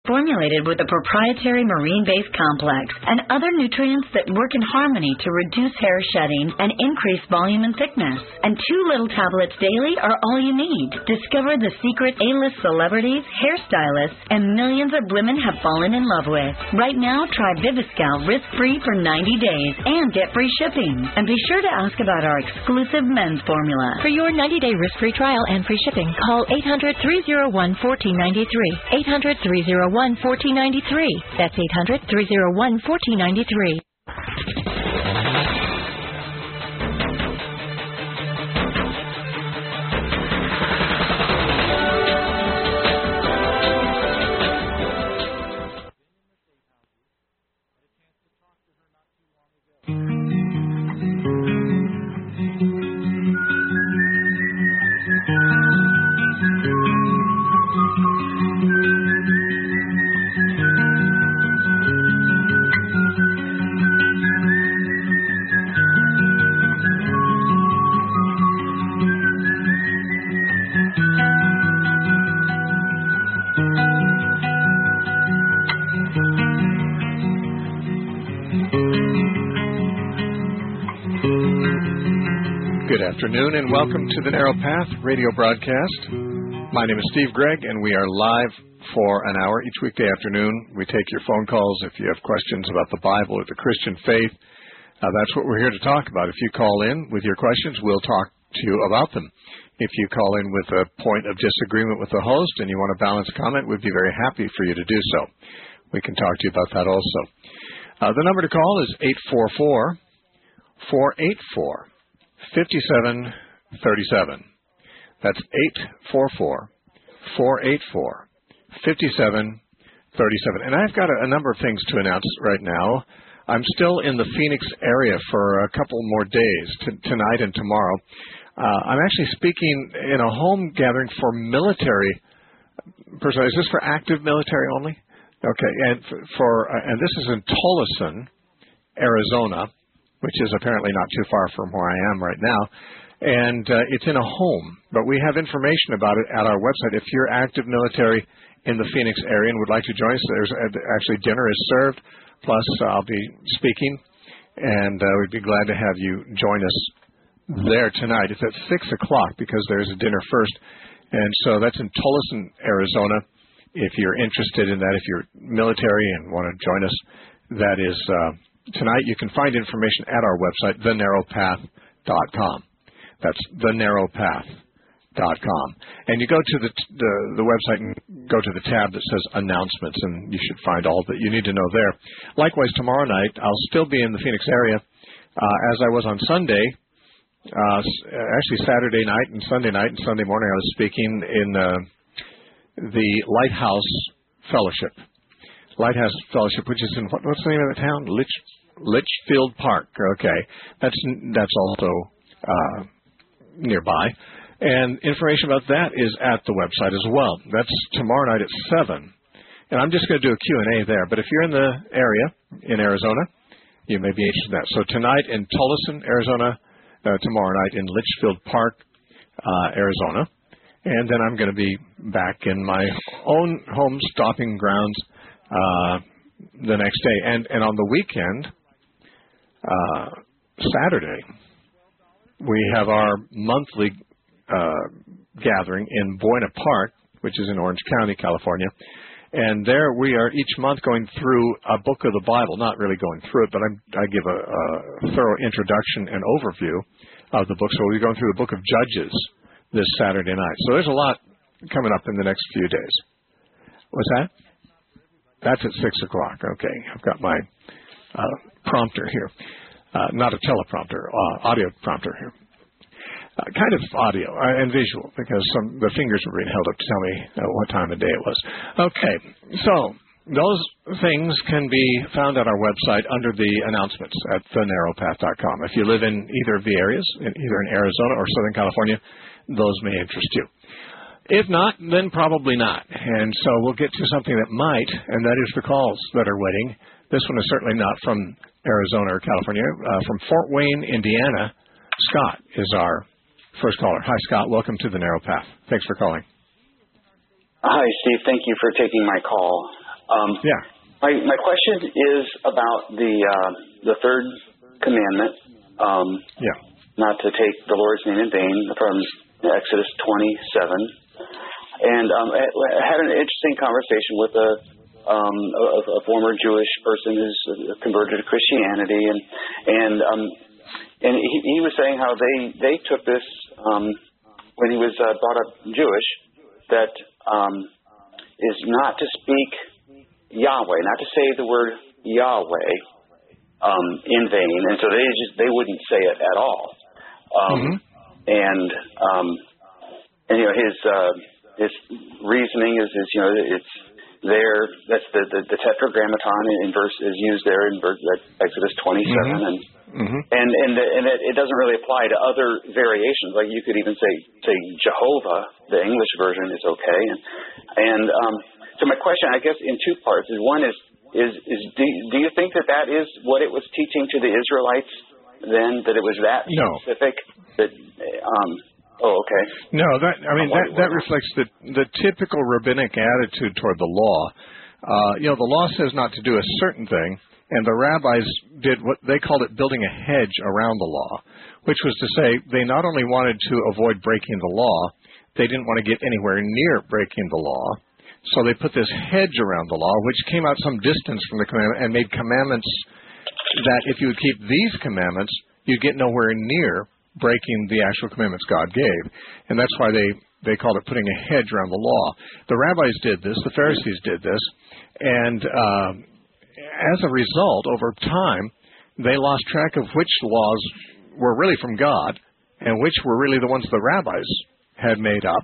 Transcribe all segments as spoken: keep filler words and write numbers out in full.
formulated with a proprietary marine-based complex and other nutrients that work in harmony to reduce hair shedding and increase volume and thickness. And two little tablets daily are all you need. Discover the secret A-list celebrities, hairstylists, and millions of women have fallen in love with. Right now, try Viviscal risk-free for ninety days and get free shipping. And be sure to ask about our exclusive men's formula. For your ninety-day risk-free trial and free shipping, call eight hundred, three oh one, one four nine three. eight hundred, three oh one, one four nine three. That's eight hundred, three oh one, one four nine three. Good afternoon and welcome to the Narrow Path radio broadcast. My name is Steve Gregg and we are live for an hour each weekday afternoon. We take your phone calls if you have questions about the Bible or the Christian faith. Uh, that's what we're here to talk about. If you call in with your questions, we'll talk to you about them. If you call in with a point of disagreement with the host and you want a balanced comment, we'd be very happy for you to do so. We can talk to you about that also. Uh, the number to call is eight four four, four eight four, five seven three seven. That's eight four four, four eight four, five seven three seven. And I've got a, a number of things to announce right now. I'm still in the Phoenix area for a couple more days, t- tonight and tomorrow. Uh, I'm actually speaking in a home gathering for military personnel. Is this for active military only? Okay, and for, for uh, and this is in Tolleson, Arizona, which is apparently not too far from where I am right now. And uh, it's in a home, but we have information about it at our website. If you're active military in the Phoenix area and would like to join us, there's uh, actually dinner is served, plus uh, I'll be speaking, and uh, we'd be glad to have you join us there tonight. It's at six o'clock because there's a dinner first, and so that's in Tolleson, Arizona. If you're interested in that, if you're military and want to join us, that is uh, tonight. You can find information at our website, the narrow path dot com. That's the narrow path dot com. And you go to the, the the website and go to the tab that says Announcements, and you should find all that you need to know there. Likewise, tomorrow night, I'll still be in the Phoenix area, uh, as I was on Sunday. Uh, actually, Saturday night and Sunday night and Sunday morning, I was speaking in uh, the Lighthouse Fellowship. Lighthouse Fellowship, which is in, what, what's the name of the town? Litch, Litchfield Park. Okay. That's that's also uh, nearby. And information about that is at the website as well. That's tomorrow night at seven. And I'm just going to do a Q and A there. But if you're in the area, in Arizona, you may be interested in that. So tonight in Tolleson, Arizona, uh, tomorrow night in Litchfield Park, uh, Arizona. And then I'm going to be back in my own home stopping grounds uh, the next day. And, and on the weekend, uh, Saturday, we have our monthly uh, gathering in Buena Park, which is in Orange County, California. And there we are each month going through a book of the Bible, not really going through it, but I'm, I give a, a thorough introduction and overview of the book. So we're going through the book of Judges this Saturday night. So there's a lot coming up in the next few days. What's that? That's at six o'clock. Okay. I've got my uh, prompter here. Uh, not a teleprompter, uh, audio prompter here. Uh, kind of audio uh, and visual, because some the fingers were being held up to tell me uh, what time of day it was. Okay. So those things can be found at our website under the announcements at the narrow path dot com. If you live in either of the areas, in, either in Arizona or Southern California, those may interest you. If not, then probably not. And so we'll get to something that might, and that is the calls that are waiting. This one is certainly not from Arizona or California. Uh, from Fort Wayne, Indiana, Scott is our first caller. Hi, Scott. Welcome to the Narrow Path. Thanks for calling. Hi, Steve. Thank you for taking my call. Um, yeah. My my question is about the uh, the third commandment. Um, yeah. Not to take the Lord's name in vain, from Exodus twenty-seven. And um, I had an interesting conversation with a, um, a, a former Jewish person who's converted to Christianity, and and um, and he, he was saying how they they took this um, when he was uh, brought up Jewish, that um, is not to speak Yahweh, not to say the word Yahweh um, in vain, and so they just they wouldn't say it at all. Um, mm-hmm. And um, and you know his. Uh, His reasoning is, is, you know, it's there. That's the, the, the tetragrammaton in verse is used there in verse, Exodus twenty-seven, mm-hmm. and mm-hmm. and and, the, and it, it doesn't really apply to other variations. Like you could even say say Jehovah. The English version is okay. And and um, so my question, I guess, in two parts is one is is is do do you think that that is what it was teaching to the Israelites then, that it was that no. specific that um. Oh, okay. No, that I mean that that reflects the the typical rabbinic attitude toward the law. Uh, you know, the law says not to do a certain thing, and the rabbis did what they called it building a hedge around the law, which was to say they not only wanted to avoid breaking the law, they didn't want to get anywhere near breaking the law. So they put this hedge around the law, which came out some distance from the commandment and made commandments that if you would keep these commandments, you'd get nowhere near breaking the actual commandments God gave. And that's why they, they called it putting a hedge around the law. The rabbis did this. The Pharisees did this. And uh, as a result, over time, they lost track of which laws were really from God and which were really the ones the rabbis had made up.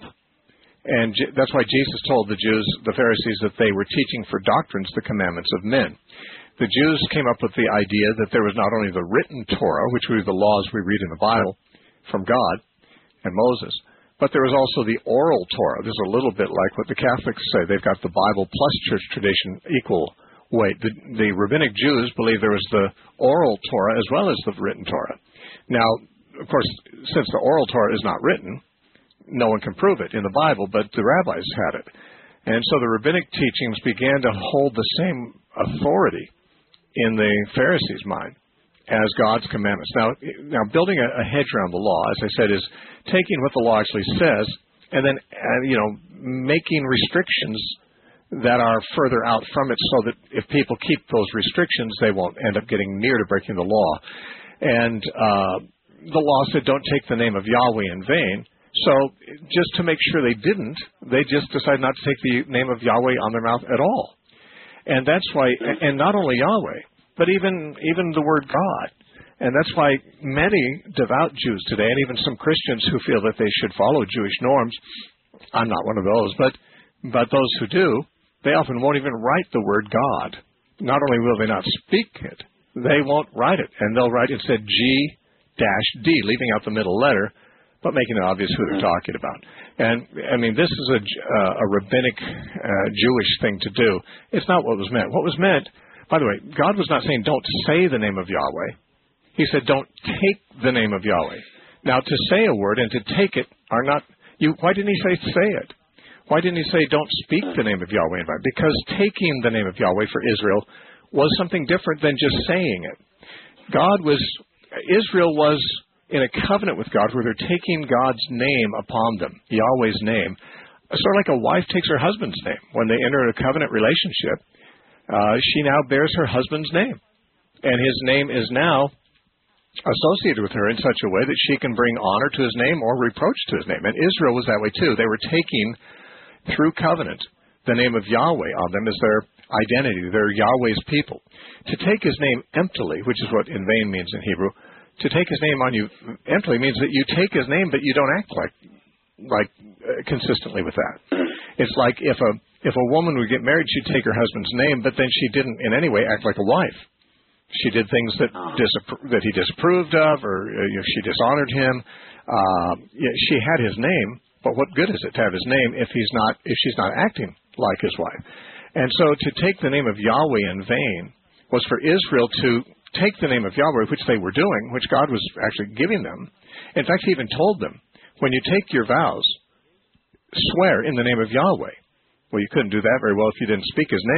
And J- that's why Jesus told the Jews, the Pharisees, that they were teaching for doctrines the commandments of men. The Jews came up with the idea that there was not only the written Torah, which were the laws we read in the Bible from God and Moses, but there was also the oral Torah. This is a little bit like what the Catholics say. They've got the Bible plus church tradition equal weight. The, the rabbinic Jews believe there was the oral Torah as well as the written Torah. Now, of course, since the oral Torah is not written, no one can prove it in the Bible, but the rabbis had it. And so the rabbinic teachings began to hold the same authority in the Pharisees' mind as God's commandments. Now, now building a, a hedge around the law, as I said, is taking what the law actually says and then, uh, you know, making restrictions that are further out from it so that if people keep those restrictions, they won't end up getting near to breaking the law. And uh, the law said, don't take the name of Yahweh in vain. So just to make sure they didn't, they just decided not to take the name of Yahweh on their mouth at all. And that's why, and not only Yahweh, but even even the word God. And that's why many devout Jews today, and even some Christians who feel that they should follow Jewish norms, I'm not one of those, but but those who do, they often won't even write the word God. Not only will they not speak it, they won't write it. And they'll write instead G dash D, leaving out the middle letter, but making it obvious who they're talking about. And, I mean, this is a, uh, a rabbinic uh, Jewish thing to do. It's not what was meant. What was meant, by the way, God was not saying don't say the name of Yahweh. He said don't take the name of Yahweh. Now, to say a word and to take it are not, you. Why didn't he say say it? Why didn't he say don't speak the name of Yahweh? Because taking the name of Yahweh for Israel was something different than just saying it. God was, Israel was in a covenant with God where they're taking God's name upon them, Yahweh's name, sort of like a wife takes her husband's name. When they enter a covenant relationship, uh, she now bears her husband's name. And his name is now associated with her in such a way that she can bring honor to his name or reproach to his name. And Israel was that way too. They were taking, through covenant, the name of Yahweh on them as their identity. They're Yahweh's people. To take his name emptily, which is what in vain means in Hebrew, to take his name on you emptily means that you take his name, but you don't act like like uh, consistently with that. It's like if a if a woman would get married, she'd take her husband's name, but then she didn't in any way act like a wife. She did things that disappro- that he disapproved of, or uh, you know, she dishonored him. Uh, yeah, she had his name, but what good is it to have his name if he's not if she's not acting like his wife? And so to take the name of Yahweh in vain was for Israel to take the name of Yahweh, which they were doing, which God was actually giving them. In fact, he even told them, when you take your vows, swear in the name of Yahweh. Well, you couldn't do that very well if you didn't speak his name.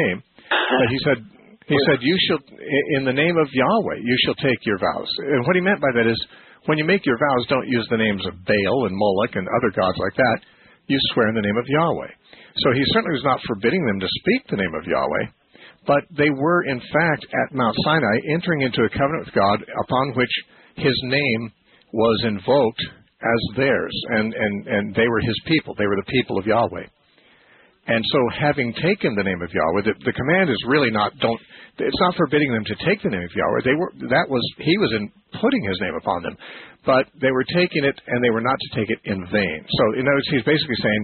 But he said, he said, you shall, in the name of Yahweh, you shall take your vows. And what he meant by that is, when you make your vows, don't use the names of Baal and Moloch and other gods like that. You swear in the name of Yahweh. So he certainly was not forbidding them to speak the name of Yahweh, but they were, in fact, at Mount Sinai, entering into a covenant with God upon which his name was invoked as theirs, and, and, and they were his people. They were the people of Yahweh. And so having taken the name of Yahweh, the, the command is really not, don't, it's not forbidding them to take the name of Yahweh. They were, that was, he was in putting his name upon them. But they were taking it, and they were not to take it in vain. So in other words, he's basically saying,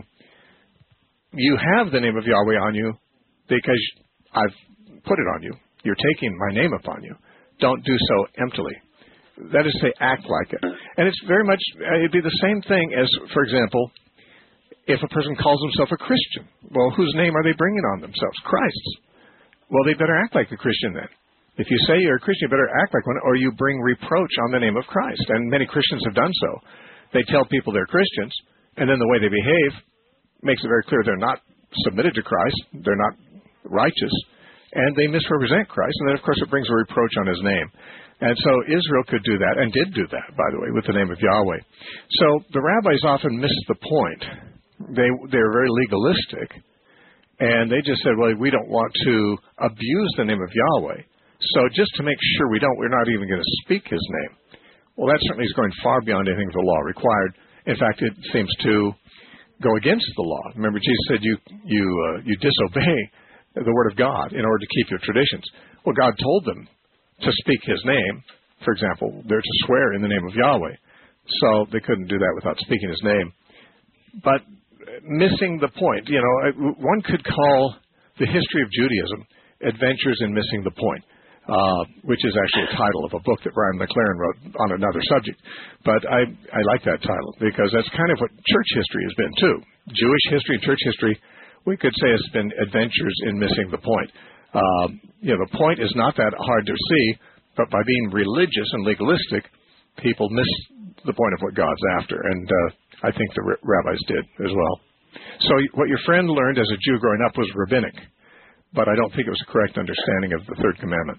you have the name of Yahweh on you because I've put it on you. You're taking my name upon you. Don't do so emptily. That is to say, act like it. And it's very much, it'd be the same thing as, for example, if a person calls himself a Christian, well, whose name are they bringing on themselves? Christ's. Well, they better act like a Christian then. If you say you're a Christian, you better act like one, or you bring reproach on the name of Christ. And many Christians have done so. They tell people they're Christians, and then the way they behave makes it very clear they're not submitted to Christ, they're not righteous, and they misrepresent Christ. And then, of course, it brings a reproach on his name. And so Israel could do that, and did do that, by the way, with the name of Yahweh. So the rabbis often miss the point. They they were very legalistic, and they just said, well, we don't want to abuse the name of Yahweh, so just to make sure we don't, we're not even going to speak his name. Well, that certainly is going far beyond anything the law required. In fact, it seems to go against the law. Remember, Jesus said you you uh, you disobey the word of God in order to keep your traditions. Well, God told them to speak his name. For example, they're to swear in the name of Yahweh, so they couldn't do that without speaking his name. But missing the point, you know, one could call the history of Judaism Adventures in Missing the Point, uh, which is actually a title of a book that Brian McLaren wrote on another subject. But I, I like that title because that's kind of what church history has been too. Jewish history and church history, we could say, has been adventures in missing the point. Um, you know, the point is not that hard to see, but by being religious and legalistic, people miss the point of what God's after. And uh, I think the r- rabbis did as well. So what your friend learned as a Jew growing up was rabbinic, but I don't think it was a correct understanding of the third commandment.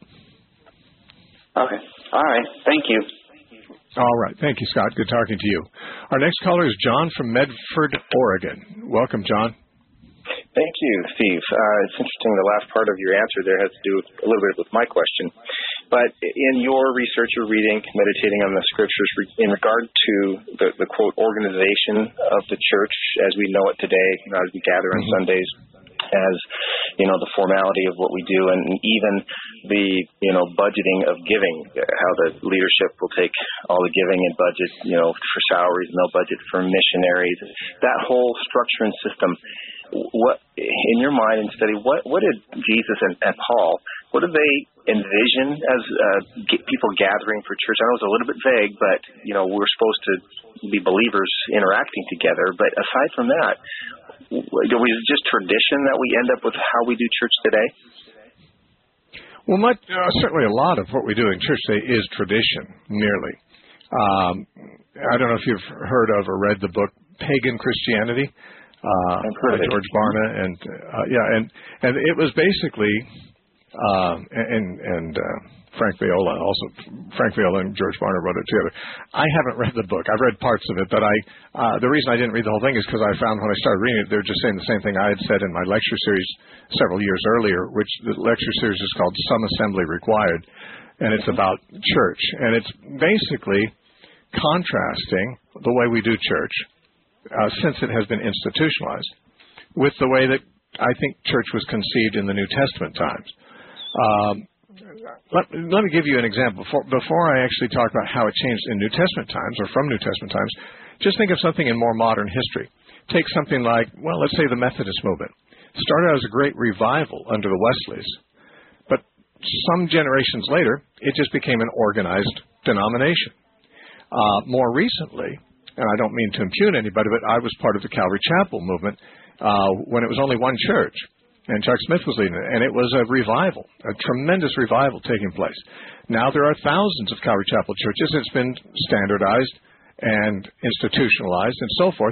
Okay. All right. Thank you. All right. Thank you, Scott. Good talking to you. Our next caller is John from Medford, Oregon. Welcome, John. Thank you, Steve. Uh, it's interesting. The last part of your answer there has to do with, a little bit with my question. But in your research or reading, meditating on the scriptures in regard to the, the quote, organization of the church as we know it today, you know, as we gather on mm-hmm. Sundays, as, you know, the formality of what we do, and even the, you know, budgeting of giving, how the leadership will take all the giving and budget, you know, for salaries, and they'll budget for missionaries. That whole structure and system, what, in your mind and study, what, what did Jesus and, and Paul, what did they envision as uh, g- people gathering for church? I know it's a little bit vague, but, you know, we're supposed to be believers interacting together. But aside from that, was it just tradition that we end up with how we do church today? Well, much, uh, certainly a lot of what we do in church today is tradition, merely. Um, I don't know if you've heard of or read the book Pagan Christianity. Uh, by George Barna, and uh, yeah, and and it was basically, uh, and and uh, Frank Viola also. Frank Viola and George Barna wrote it together. I haven't read the book. I've read parts of it, but I uh, the reason I didn't read the whole thing is because I found when I started reading it, they were just saying the same thing I had said in my lecture series several years earlier, which the lecture series is called Some Assembly Required, and it's about church, and it's basically contrasting the way we do church. Uh, since it has been institutionalized, with the way that I think church was conceived in the New Testament times. Um, let, let me give you an example. Before, before I actually talk about how it changed in New Testament times or from New Testament times, just think of something in more modern history. Take something like, well, let's say the Methodist movement. It started out as a great revival under the Wesleys, but some generations later, it just became an organized denomination. Uh, more recently, and I don't mean to impugn anybody, but I was part of the Calvary Chapel movement uh, when it was only one church, and Chuck Smith was leading it, and it was a revival, a tremendous revival taking place. Now there are thousands of Calvary Chapel churches. It's been standardized and institutionalized and so forth,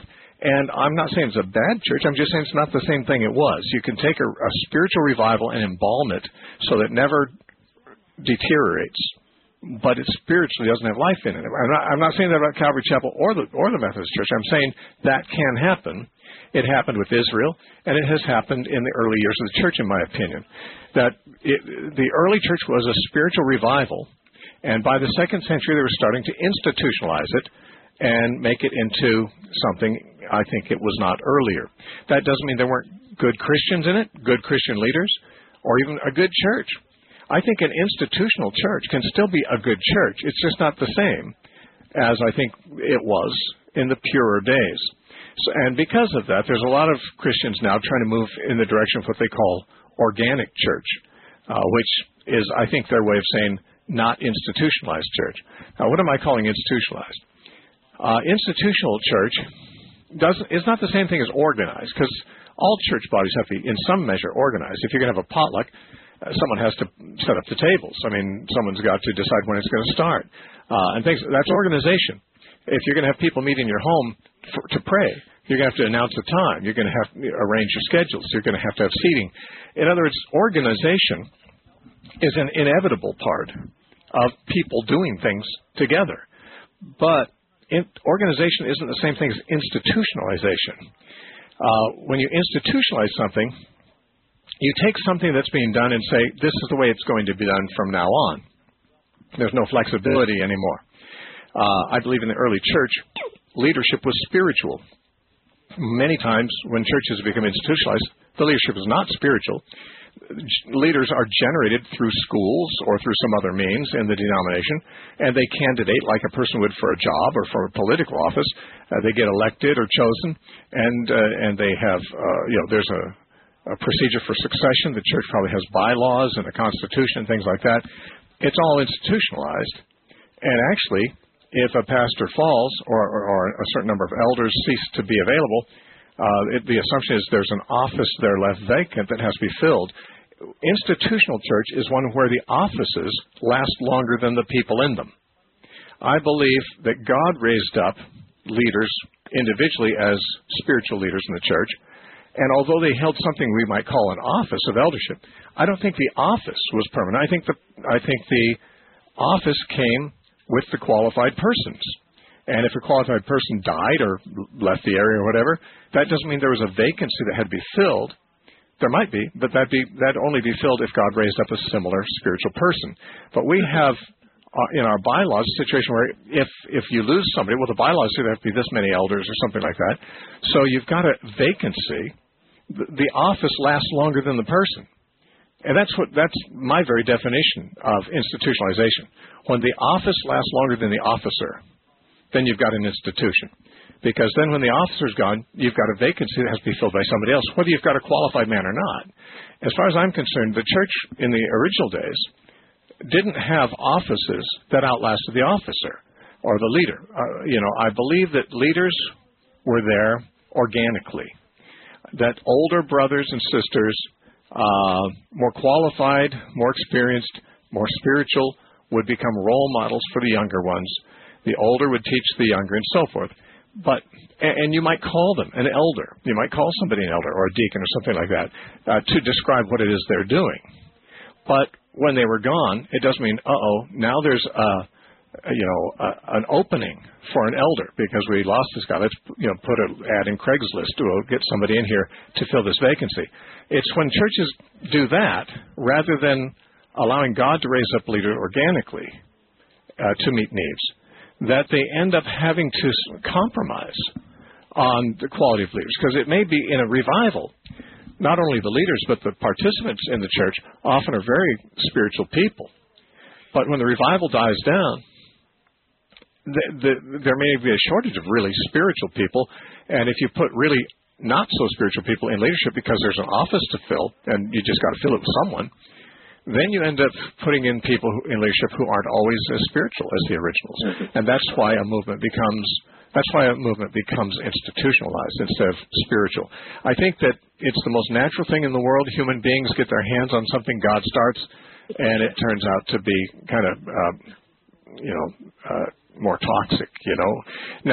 And I'm not saying it's a bad church. I'm just saying it's not the same thing it was. You can take a, a spiritual revival and embalm it so that it never deteriorates, but it spiritually doesn't have life in it. I'm not, I'm not saying that about Calvary Chapel or the or the Methodist Church. I'm saying that can happen. It happened with Israel, and it has happened in the early years of the church, in my opinion. That it, the early church was a spiritual revival, and by the second century, they were starting to institutionalize it and make it into something I think it was not earlier. That doesn't mean there weren't good Christians in it, good Christian leaders, or even a good church. I think an institutional church can still be a good church. It's just not the same as I think it was in the purer days. So, and because of that, there's a lot of Christians now trying to move in the direction of what they call organic church, uh, which is, I think, their way of saying not institutionalized church. Now, what am I calling institutionalized? Uh, institutional church doesn't is not the same thing as organized, because all church bodies have to be, in some measure, organized. If you're going to have a potluck, uh, someone has to set up the tables. I mean, someone's got to decide when it's going to start. Uh, and things that's organization. If you're going to have people meet in your home for, to pray, you're going to have to announce a time. You're going to have to arrange your schedules. You're going to have to have seating. In other words, organization is an inevitable part of people doing things together. But in, organization isn't the same thing as institutionalization. Uh, when you institutionalize something, you take something that's being done and say, this is the way it's going to be done from now on. There's no flexibility anymore. Uh, I believe in the early church, leadership was spiritual. Many times when churches become institutionalized, the leadership is not spiritual. Leaders are generated through schools or through some other means in the denomination, and they candidate like a person would for a job or for a political office. Uh, they get elected or chosen, and uh, and they have, uh, you know, there's a, a procedure for succession. The church probably has bylaws and a constitution and things like that. It's all institutionalized, and actually, if a pastor falls or, or, or a certain number of elders cease to be available, uh, it, the assumption is there's an office there left vacant that has to be filled. Institutional church is one where the offices last longer than the people in them. I believe that God raised up leaders individually as spiritual leaders in the church, and although they held something we might call an office of eldership, I don't think the office was permanent. I think the I think the office came with the qualified persons. And if a qualified person died or left the area or whatever, that doesn't mean there was a vacancy that had to be filled. There might be, but that'd, be, that'd only be filled if God raised up a similar spiritual person. But we have uh, in our bylaws a situation where if, if you lose somebody, well, the bylaws say there have to be this many elders or something like that. So you've got a vacancy. The, the office lasts longer than the person. And that's what that's my very definition of institutionalization. When the office lasts longer than the officer, then you've got an institution. Because then when the officer's gone, you've got a vacancy that has to be filled by somebody else, whether you've got a qualified man or not. As far as I'm concerned, the church in the original days didn't have offices that outlasted the officer or the leader. Uh, you know, I believe that leaders were there organically, that older brothers and sisters, Uh, more qualified, more experienced, more spiritual, would become role models for the younger ones. The older would teach the younger and so forth. But, and, and you might call them an elder. You might call somebody an elder or a deacon or something like that uh, to describe what it is they're doing. But when they were gone, it doesn't mean, uh-oh, now there's a, you know, a, an opening for an elder because we lost this guy. Let's, you know, put an ad in Craigslist to get somebody in here to fill this vacancy. It's when churches do that, rather than allowing God to raise up leaders organically uh, to meet needs, that they end up having to compromise on the quality of leaders. Because it may be in a revival, not only the leaders, but the participants in the church often are very spiritual people. But when the revival dies down, the, the, there may be a shortage of really spiritual people. And if you put really not so spiritual people in leadership because there's an office to fill and you just got to fill it with someone, then you end up putting in people who, in leadership who aren't always as spiritual as the originals. Mm-hmm. And that's why a movement becomes that's why a movement becomes institutionalized instead of spiritual. I think that it's the most natural thing in the world. Human beings get their hands on something God starts, and it turns out to be kind of, uh, you know, uh, more toxic, you know. Now,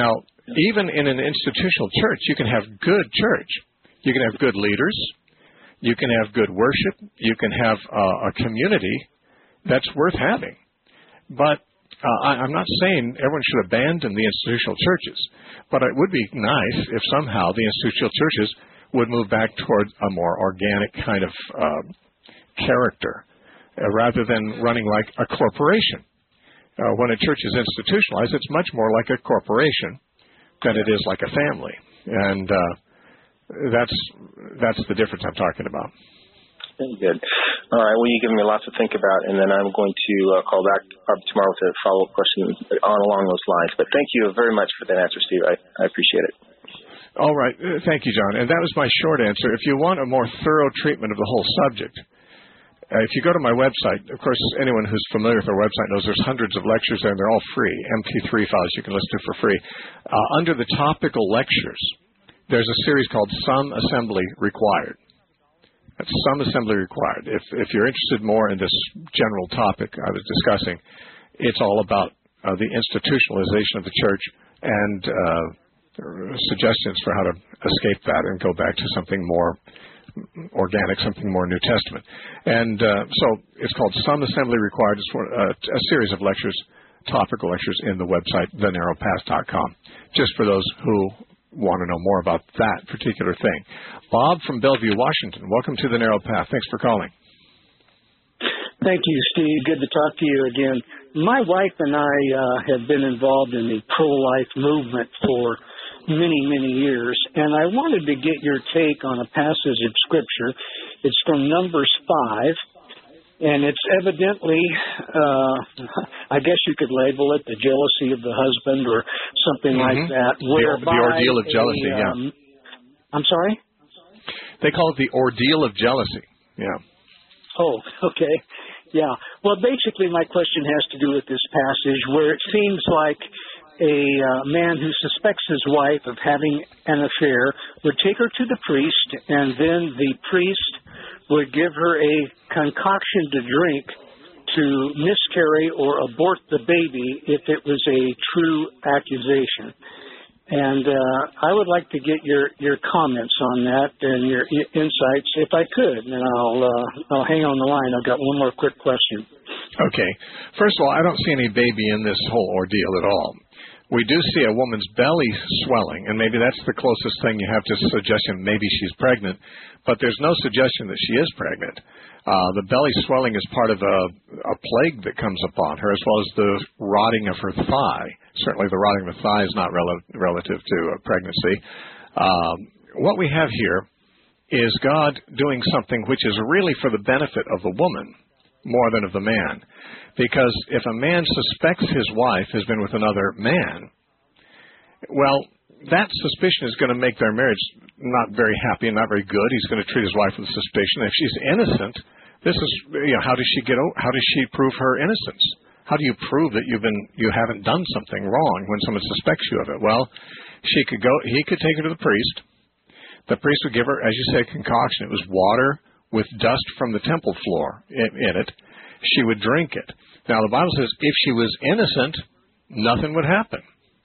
even in an institutional church, you can have good church. You can have good leaders. You can have good worship. You can have uh, a community that's worth having. But uh, I, I'm not saying everyone should abandon the institutional churches, but it would be nice if somehow the institutional churches would move back toward a more organic kind of uh, character uh, rather than running like a corporation. Uh, when a church is institutionalized, it's much more like a corporation than it is like a family. And uh, that's that's the difference I'm talking about. Very good. All right. Well, you give me lots to think about, and then I'm going to uh, call back uh, tomorrow with a follow-up question on along those lines. But thank you very much for that answer, Steve. I, I appreciate it. All right. Uh, thank you, John. And that was my short answer. If you want a more thorough treatment of the whole subject, uh, if you go to my website, of course, anyone who's familiar with our website knows there's hundreds of lectures there, and they're all free, M P three files you can listen to for free. Uh, under the topical lectures, there's a series called Some Assembly Required. That's Some Assembly Required. If if you're interested more in this general topic I was discussing, it's all about uh, the institutionalization of the church and uh, suggestions for how to escape that and go back to something more organic, something more New Testament. And uh, so it's called Some Assembly Required. It's for, uh, a series of lectures, topical lectures in the website, the narrow path dot com, just for those who want to know more about that particular thing. Bob from Bellevue, Washington. Welcome to the Narrow Path. Thanks for calling. Thank you, Steve. Good to talk to you again. My wife and I uh, have been involved in the pro-life movement for many, many years, and I wanted to get your take on a passage of Scripture. It's from Numbers five, and it's evidently, uh, I guess you could label it the jealousy of the husband or something mm-hmm. like that. The, the ordeal of jealousy, a, yeah. Um, I'm sorry? They call it the ordeal of jealousy, yeah. Oh, okay. Yeah. Well, basically my question has to do with this passage where it seems like a uh, man who suspects his wife of having an affair would take her to the priest, and then the priest would give her a concoction to drink to miscarry or abort the baby if it was a true accusation. And uh, I would like to get your, your comments on that and your insights, if I could. And I'll uh, I'll hang on the line. I've got one more quick question. Okay. First of all, I don't see any baby in this whole ordeal at all. We do see a woman's belly swelling, and maybe that's the closest thing you have to suggestion maybe she's pregnant, but there's no suggestion that she is pregnant. Uh, the belly swelling is part of a, a plague that comes upon her, as well as the rotting of her thigh. Certainly the rotting of the thigh is not rel- relative to a pregnancy. Um, what we have here is God doing something which is really for the benefit of the woman more than of the man. Because if a man suspects his wife has been with another man, well, that suspicion is going to make their marriage not very happy and not very good. He's going to treat his wife with suspicion. If she's innocent, this is, you know, how does she get? How does she prove her innocence? How do you prove that you've been, you haven't done something wrong when someone suspects you of it? Well, she could go. He could take her to the priest. The priest would give her, as you say, a concoction. It was water with dust from the temple floor in, in it. She would drink it. Now, the Bible says if she was innocent, nothing would happen.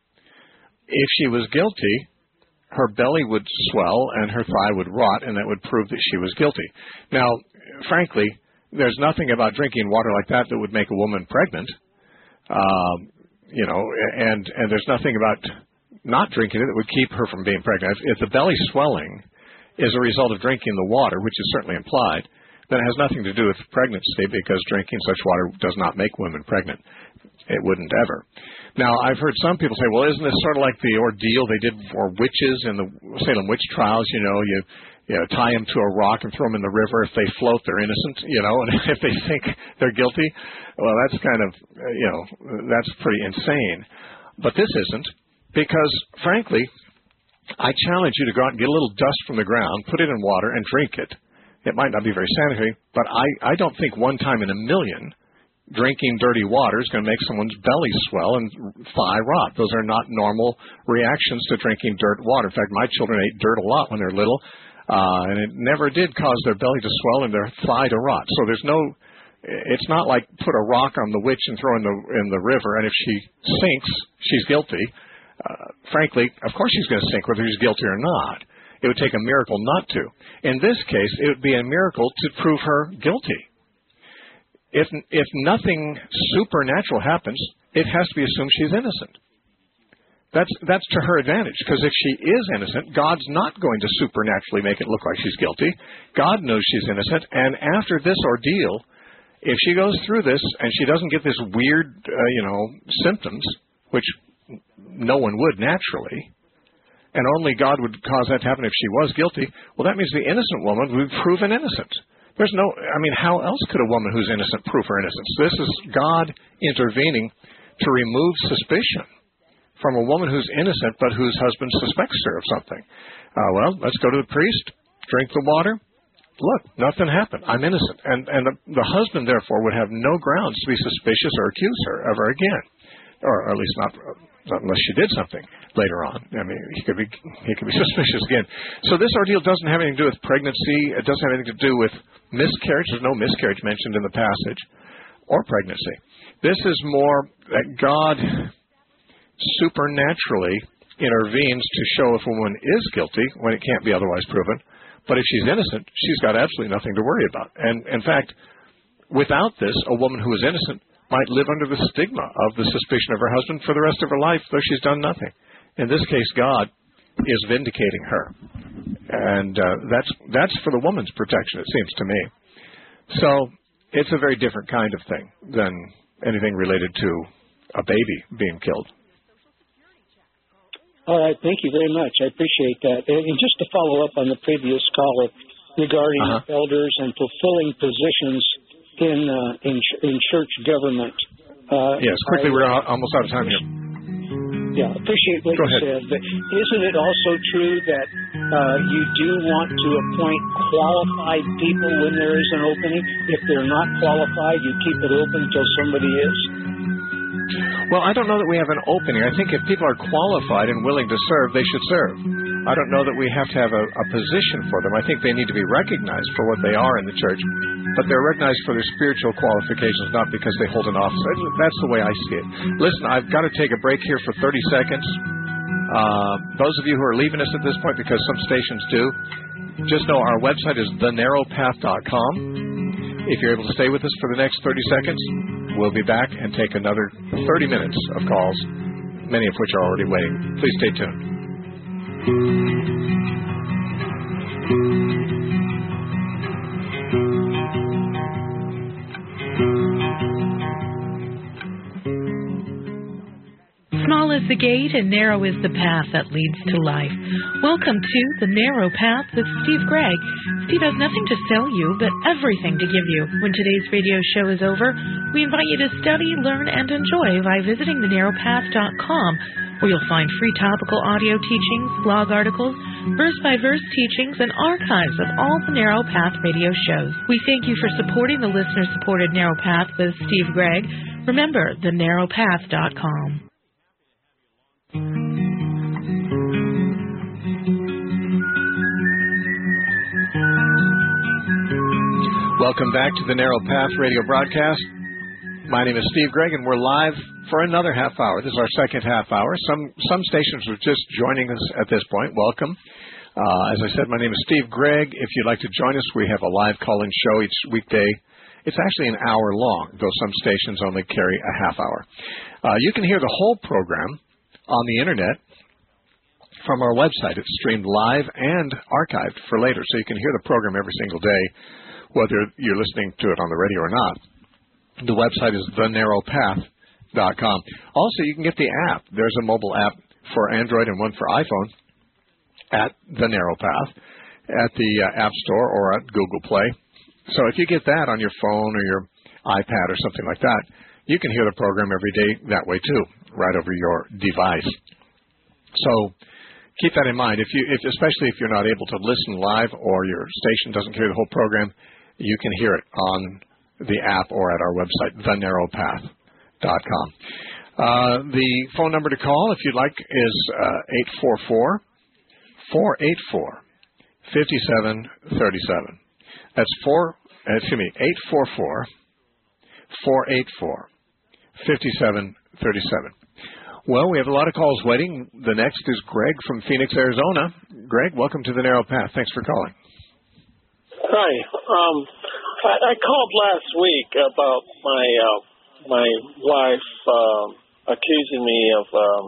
If she was guilty, her belly would swell and her thigh would rot, and that would prove that she was guilty. Now, frankly, there's nothing about drinking water like that that would make a woman pregnant. Um, you know, and, and there's nothing about not drinking it that would keep her from being pregnant. If, if the belly swelling is a result of drinking the water, which is certainly implied, then it has nothing to do with pregnancy, because drinking such water does not make women pregnant. It wouldn't ever. Now, I've heard some people say, well, isn't this sort of like the ordeal they did for witches in the Salem witch trials? You know, you, you know, tie them to a rock and throw them in the river. If they float, they're innocent, you know, and if they think they're guilty, well, that's kind of, you know, that's pretty insane. But this isn't, because, frankly, I challenge you to go out and get a little dust from the ground, put it in water, and drink it. It might not be very sanitary, but I, I don't think one time in a million drinking dirty water is going to make someone's belly swell and thigh rot. Those are not normal reactions to drinking dirt water. In fact, my children ate dirt a lot when they were little, uh, and it never did cause their belly to swell and their thigh to rot. So there's no, it's not like put a rock on the witch and throw in the in the river, and if she sinks, she's guilty. uh, frankly, of course she's going to sink whether she's guilty or not. It would take a miracle not to. In this case, it would be a miracle to prove her guilty. If if nothing supernatural happens, it has to be assumed she's innocent. That's that's to her advantage, because if she is innocent, God's not going to supernaturally make it look like she's guilty. God knows she's innocent, and after this ordeal, if she goes through this and she doesn't get this weird, uh, you know, symptoms, which no one would naturally, and only God would cause that to happen if she was guilty, well, that means the innocent woman would be proven innocent. There's no, I mean, how else could a woman who's innocent prove her innocence? This is God intervening to remove suspicion from a woman who's innocent but whose husband suspects her of something. Uh, well, let's go to the priest, drink the water. Look, nothing happened. I'm innocent. And and the, the husband, therefore, would have no grounds to be suspicious or accuse her ever again. Or at least not, not unless she did something later on. I mean, he could be he could be suspicious again. So this ordeal doesn't have anything to do with pregnancy. It doesn't have anything to do with miscarriage. There's no miscarriage mentioned in the passage, or pregnancy. This is more that God supernaturally intervenes to show if a woman is guilty when it can't be otherwise proven. But if she's innocent, she's got absolutely nothing to worry about. And in fact, without this, a woman who is innocent might live under the stigma of the suspicion of her husband for the rest of her life, though she's done nothing. In this case, God is vindicating her. And uh, that's that's for the woman's protection, it seems to me. So it's a very different kind of thing than anything related to a baby being killed. All right, thank you very much. I appreciate that. And just to follow up on the previous caller regarding uh-huh. elders and fulfilling positions in uh, in, in church government. Uh, yes, quickly, I, we're almost out of time here. Yeah, appreciate what Go you ahead. said. But isn't it also true that uh, you do want to appoint qualified people when there is an opening? If they're not qualified, you keep it open until somebody is? Well, I don't know that we have an opening. I think if people are qualified and willing to serve, they should serve. I don't know that we have to have a, a position for them. I think they need to be recognized for what they are in the church, but they're recognized for their spiritual qualifications, not because they hold an office. That's the way I see it. Listen, I've got to take a break here for thirty seconds. Uh, those of you who are leaving us at this point, because some stations do, just know our website is the narrow path dot com. If you're able to stay with us for the next thirty seconds, we'll be back and take another thirty minutes of calls, many of which are already waiting. Please stay tuned. Small is the gate and narrow is the path that leads to life. Welcome to The Narrow Path with Steve Gregg. Steve has nothing to sell you, but everything to give you. When today's radio show is over, we invite you to study, learn, and enjoy by visiting the narrow path dot com, where you'll find free topical audio teachings, blog articles, verse-by-verse teachings, and archives of all the Narrow Path radio shows. We thank you for supporting the listener-supported Narrow Path with Steve Gregg. Remember, the narrow path dot com. Welcome back to the Narrow Path radio broadcast. My name is Steve Gregg, and we're live for another half hour. This is our second half hour. Some some stations are just joining us at this point. Welcome. Uh, as I said, my name is Steve Gregg. If you'd like to join us, we have a live call-in show each weekday. It's actually an hour long, though some stations only carry a half hour. Uh, you can hear the whole program on the Internet from our website. It's streamed live and archived for later, so you can hear the program every single day, whether you're listening to it on the radio or not. The website is the narrow path dot com. Also, you can get the app. There's a mobile app for Android and one for iPhone at The Narrow Path at the uh, App Store or at Google Play. So if you get that on your phone or your iPad or something like that, you can hear the program every day that way too, right over your device. So keep that in mind. If you, if, especially if you're not able to listen live or your station doesn't carry the whole program, you can hear it on the app or at our website, the narrow path dot com. Uh, the phone number to call, if you'd like, is uh, eight four four, four eight four, five seven three seven. That's four. Excuse me, eight four four, four eight four, five seven three seven. Well, we have a lot of calls waiting. The next is Greg from Phoenix, Arizona. Greg, welcome to the Narrow Path. Thanks for calling. Hi. Um, I, I called last week about my uh, my wife um, accusing me of um,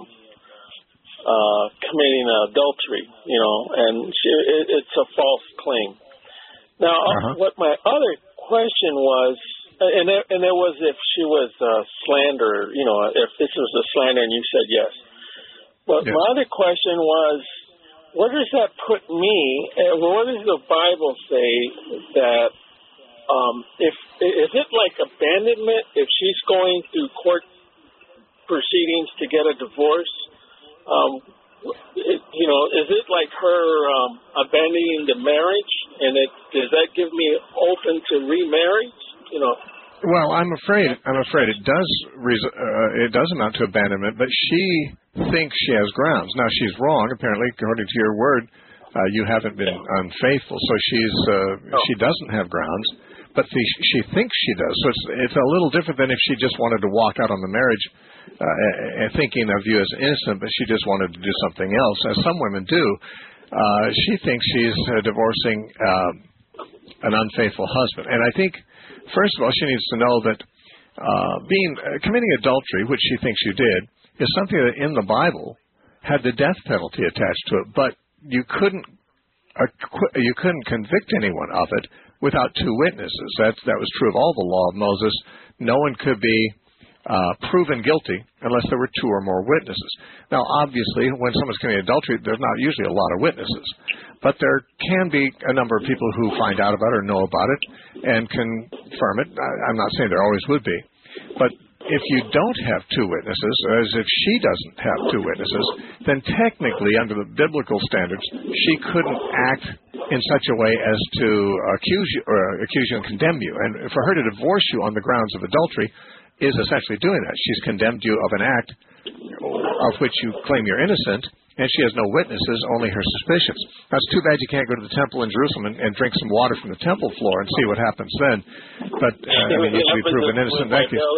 uh, committing adultery. You know, and she, it, it's a false claim. Now, uh-huh. what my other question was. And there, and there was if she was uh, slander, you know, if this was a slander, and you said yes. But yes. My other question was, where does that put me? And what does the Bible say that um, if is it like abandonment if she's going through court proceedings to get a divorce? Um, it, you know, is it like her um, abandoning the marriage, and it, does that give me open to remarriage? You know. Well, I'm afraid I'm afraid it does res- uh, it does amount to abandonment, but she thinks she has grounds. Now she's wrong. Apparently, according to your word, uh, you haven't been unfaithful, so she's uh, oh. she doesn't have grounds, but the, she thinks she does. So it's it's a little different than if she just wanted to walk out on the marriage, uh, and thinking of you as innocent, but she just wanted to do something else, as some women do. Uh, she thinks she's uh, divorcing uh, an unfaithful husband, and I think. First of all, she needs to know that uh, being uh, committing adultery, which she thinks you did, is something that in the Bible had the death penalty attached to it. But you couldn't uh, you couldn't convict anyone of it without two witnesses. That that was true of all the law of Moses. No one could be uh, proven guilty unless there were two or more witnesses. Now, obviously, when someone's committing adultery, there's not usually a lot of witnesses. But there can be a number of people who find out about it or know about it and confirm it. I'm not saying there always would be. But if you don't have two witnesses, as if she doesn't have two witnesses, then technically, under the biblical standards, she couldn't act in such a way as to accuse you, or accuse you and condemn you. And for her to divorce you on the grounds of adultery is essentially doing that. She's condemned you of an act of which you claim you're innocent, and she has no witnesses, only her suspicions. That's too bad you can't go to the temple in Jerusalem and, and drink some water from the temple floor and see what happens then. But uh, I mean, you should be proven innocent in that case.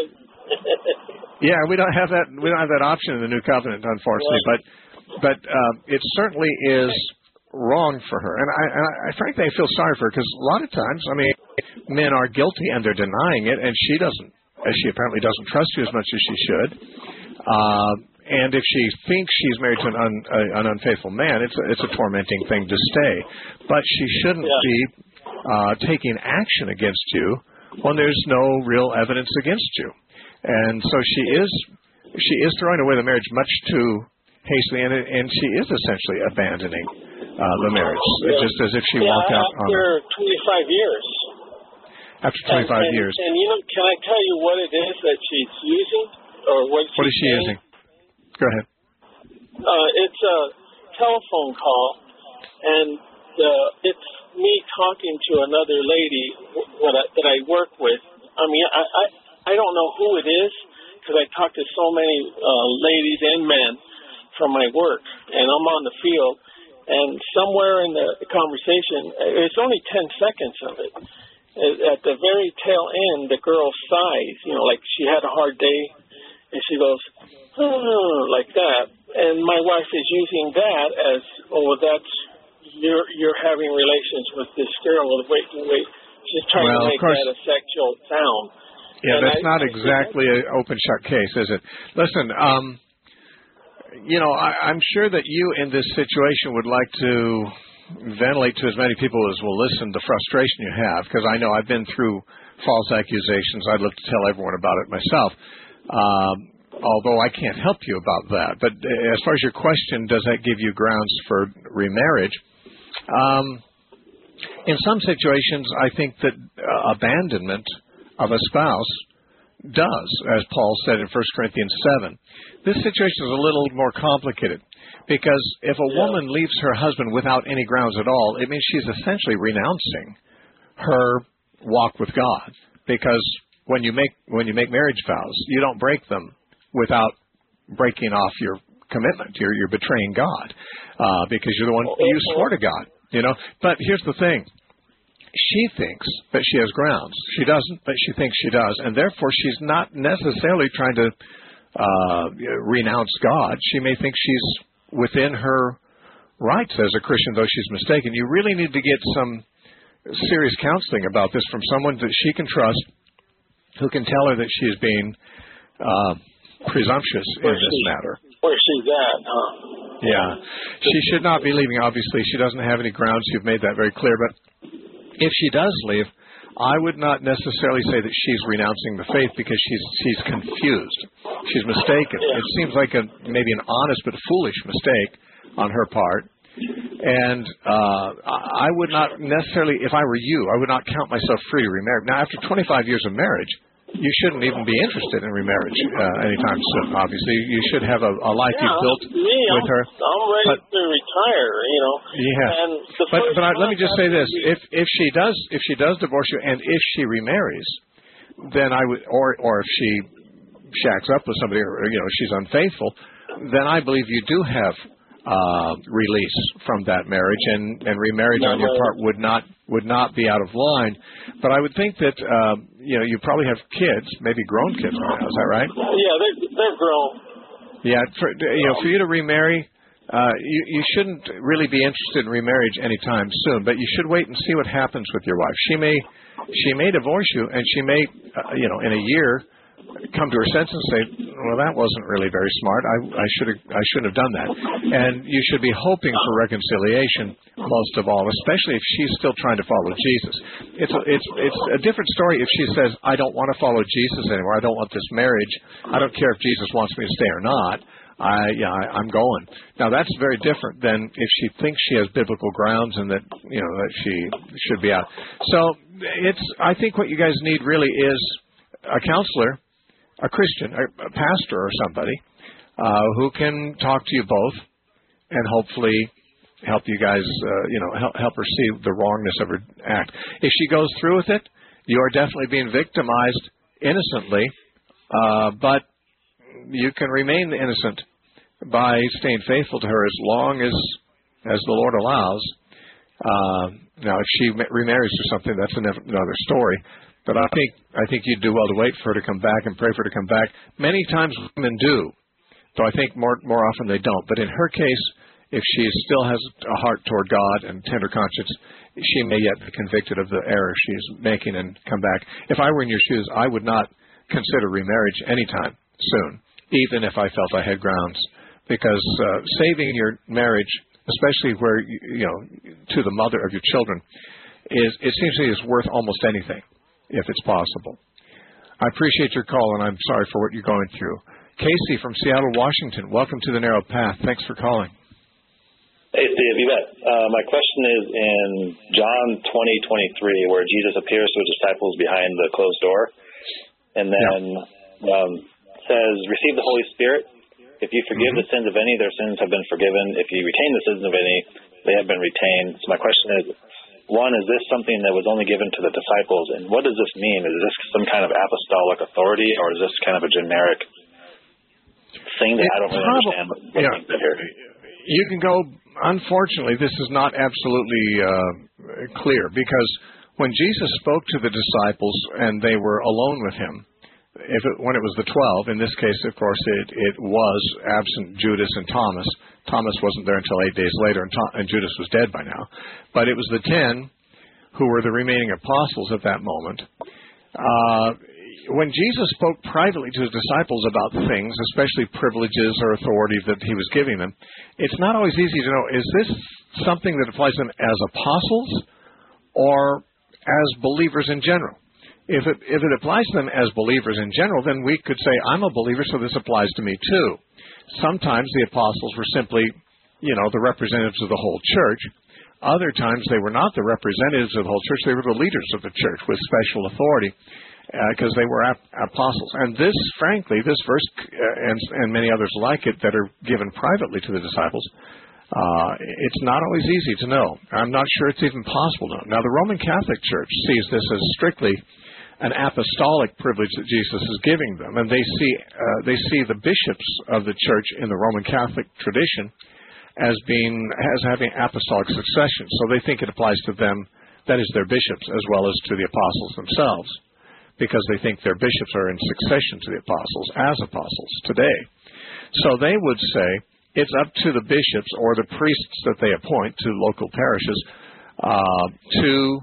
Yeah, we don't have that. We don't have that option in the New Covenant, unfortunately. But but uh, it certainly is wrong for her, and I, and I frankly I feel sorry for her because a lot of times, I mean, men are guilty and they're denying it, and she doesn't. As she apparently doesn't trust you as much as she should. Uh, And if she thinks she's married to an, un, uh, an unfaithful man, it's a, it's a tormenting thing to stay. But she shouldn't yeah. be uh, taking action against you when there's no real evidence against you. And so she is she is throwing away the marriage much too hastily, and, and she is essentially abandoning uh, the marriage, yeah. just as if she yeah, walked out on after twenty-five years. After twenty-five and, and, years. And you know, can I tell you what it is that she's using, or what? What is she saying? using? Go ahead. Uh, it's a telephone call, and uh, it's me talking to another lady what I, that I work with. I mean, I, I I don't know who it is because I talk to so many uh, ladies and men from my work, and I'm on the field. And somewhere in the conversation, it's only ten seconds of it. At the very tail end, the girl sighs, you know, like she had a hard day, and she goes, oh, like that. And my wife is using that as, oh, that's, you're you're having relations with this girl. Wait, wait. She's trying well, to make that a sexual sound. Yeah, and that's I, not exactly an open shut case, is it? Listen, um, you know, I, I'm sure that you in this situation would like to ventilate to as many people as will listen the frustration you have, because I know I've been through false accusations. I'd love to tell everyone about it myself, um, although I can't help you about that. But as far as your question, does that give you grounds for remarriage? Um, in some situations, I think that uh, abandonment of a spouse does, as Paul said in First Corinthians seven. This situation is a little more complicated. Because if a woman leaves her husband without any grounds at all, it means she's essentially renouncing her walk with God. Because when you make when you make marriage vows, you don't break them without breaking off your commitment. You're you're betraying God uh, because you're the one you swore to God. You know. But here's the thing: she thinks that she has grounds. She doesn't, but she thinks she does, and therefore she's not necessarily trying to uh, renounce God. She may think she's within her rights as a Christian, though she's mistaken. You really need to get some serious counseling about this from someone that she can trust, who can tell her that she is being uh, presumptuous where in this she, matter. Where she's at, huh? Yeah. She should not be leaving, obviously. She doesn't have any grounds. You've made that very clear. But if she does leave, I would not necessarily say that she's renouncing the faith because she's she's confused. She's mistaken. It seems like a maybe an honest but foolish mistake on her part. And uh, I would not necessarily, if I were you, I would not count myself free to remarry. Now, after twenty-five years of marriage, you shouldn't even be interested in remarriage uh, anytime soon, obviously. You should have a, a life yeah, you've built me, with I'm, her. I'm ready but, to retire, you know. Yeah. And the but but I, let me just say this. Be... If if she does if she does divorce you and if she remarries, then I would, or or if she shacks up with somebody, or, you know, she's unfaithful, then I believe you do have uh, release from that marriage, and, and remarriage no, on your part would not would not be out of line. But I would think that uh, you know, you probably have kids, maybe grown kids now. Is that right? Yeah, they're they're grown. Yeah, for, you know, for you to remarry, uh, you you shouldn't really be interested in remarriage anytime soon. But you should wait and see what happens with your wife. She may she may divorce you, and she may uh, you know, in a year, come to her senses and say, well, that wasn't really very smart. I, I should have, I shouldn't have done that. And you should be hoping for reconciliation most of all, especially if she's still trying to follow Jesus. It's a, it's it's a different story if she says, I don't want to follow Jesus anymore. I don't want this marriage. I don't care if Jesus wants me to stay or not. I yeah, I, I'm going. Now that's very different than if she thinks she has biblical grounds and that, you know, that she should be out. So it's, I think what you guys need really is a counselor, a Christian, a, a pastor or somebody uh, who can talk to you both and hopefully help you guys, uh, you know, help, help her see the wrongness of her act. If she goes through with it, you are definitely being victimized innocently, uh, but you can remain innocent by staying faithful to her as long as as the Lord allows. Uh, now, if she remarries or something, that's another story. But I think I think you'd do well to wait for her to come back and pray for her to come back. Many times women do, though I think more more often they don't. But in her case, if she still has a heart toward God and tender conscience, she may yet be convicted of the error she's making and come back. If I were in your shoes, I would not consider remarriage anytime soon, even if I felt I had grounds, because uh, saving your marriage, especially where you, you know, to the mother of your children, is it seems to me is worth almost anything, if it's possible. I appreciate your call, and I'm sorry for what you're going through. Casey from Seattle, Washington, welcome to the Narrow Path. Thanks for calling. Hey, Steve, you bet. Uh, my question is in John twenty twenty-three, where Jesus appears to his disciples behind the closed door, and then yeah. um, says, receive the Holy Spirit. If you forgive mm-hmm. the sins of any, their sins have been forgiven. If you retain the sins of any, they have been retained. So my question is, one, is this something that was only given to the disciples? And what does this mean? Is this some kind of apostolic authority, or is this kind of a generic thing that it's I don't really prob- understand what yeah. means here? You can go, unfortunately, this is not absolutely uh, clear, because when Jesus spoke to the disciples and they were alone with him, if it, when it was the twelve, in this case, of course, it, it was absent Judas and Thomas. Thomas wasn't there until eight days later, and, Tom, and Judas was dead by now. But it was the ten who were the remaining apostles at that moment. Uh, when Jesus spoke privately to his disciples about things, especially privileges or authority that he was giving them, it's not always easy to know, is this something that applies to them as apostles or as believers in general? If it, if it applies to them as believers in general, then we could say, I'm a believer, so this applies to me too. Sometimes the apostles were simply, you know, the representatives of the whole church. Other times they were not the representatives of the whole church. They were the leaders of the church with special authority because uh, they were ap- apostles. And this, frankly, this verse uh, and, and many others like it that are given privately to the disciples, uh, it's not always easy to know. I'm not sure it's even possible to know. Now, the Roman Catholic Church sees this as strictly an apostolic privilege that Jesus is giving them, and they see uh, they see the bishops of the church in the Roman Catholic tradition as being as having apostolic succession. So they think it applies to them, that is, their bishops, as well as to the apostles themselves. because they think their bishops are in succession to the apostles as apostles today. So they would say it's up to the bishops or the priests that they appoint to local parishes uh, to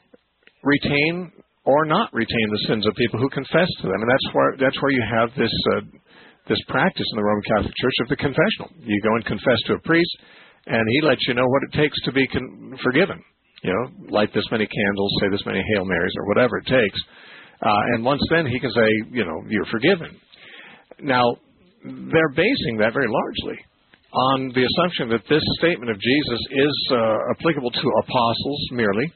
retain or not retain the sins of people who confess to them. And that's where that's where you have this uh, this practice in the Roman Catholic Church of the confessional. You go and confess to a priest, and he lets you know what it takes to be con- forgiven. You know, light this many candles, say this many Hail Marys, or whatever it takes. Uh, and once then, he can say, you know, you're forgiven. Now, they're basing that very largely on the assumption that this statement of Jesus is uh, applicable to apostles merely,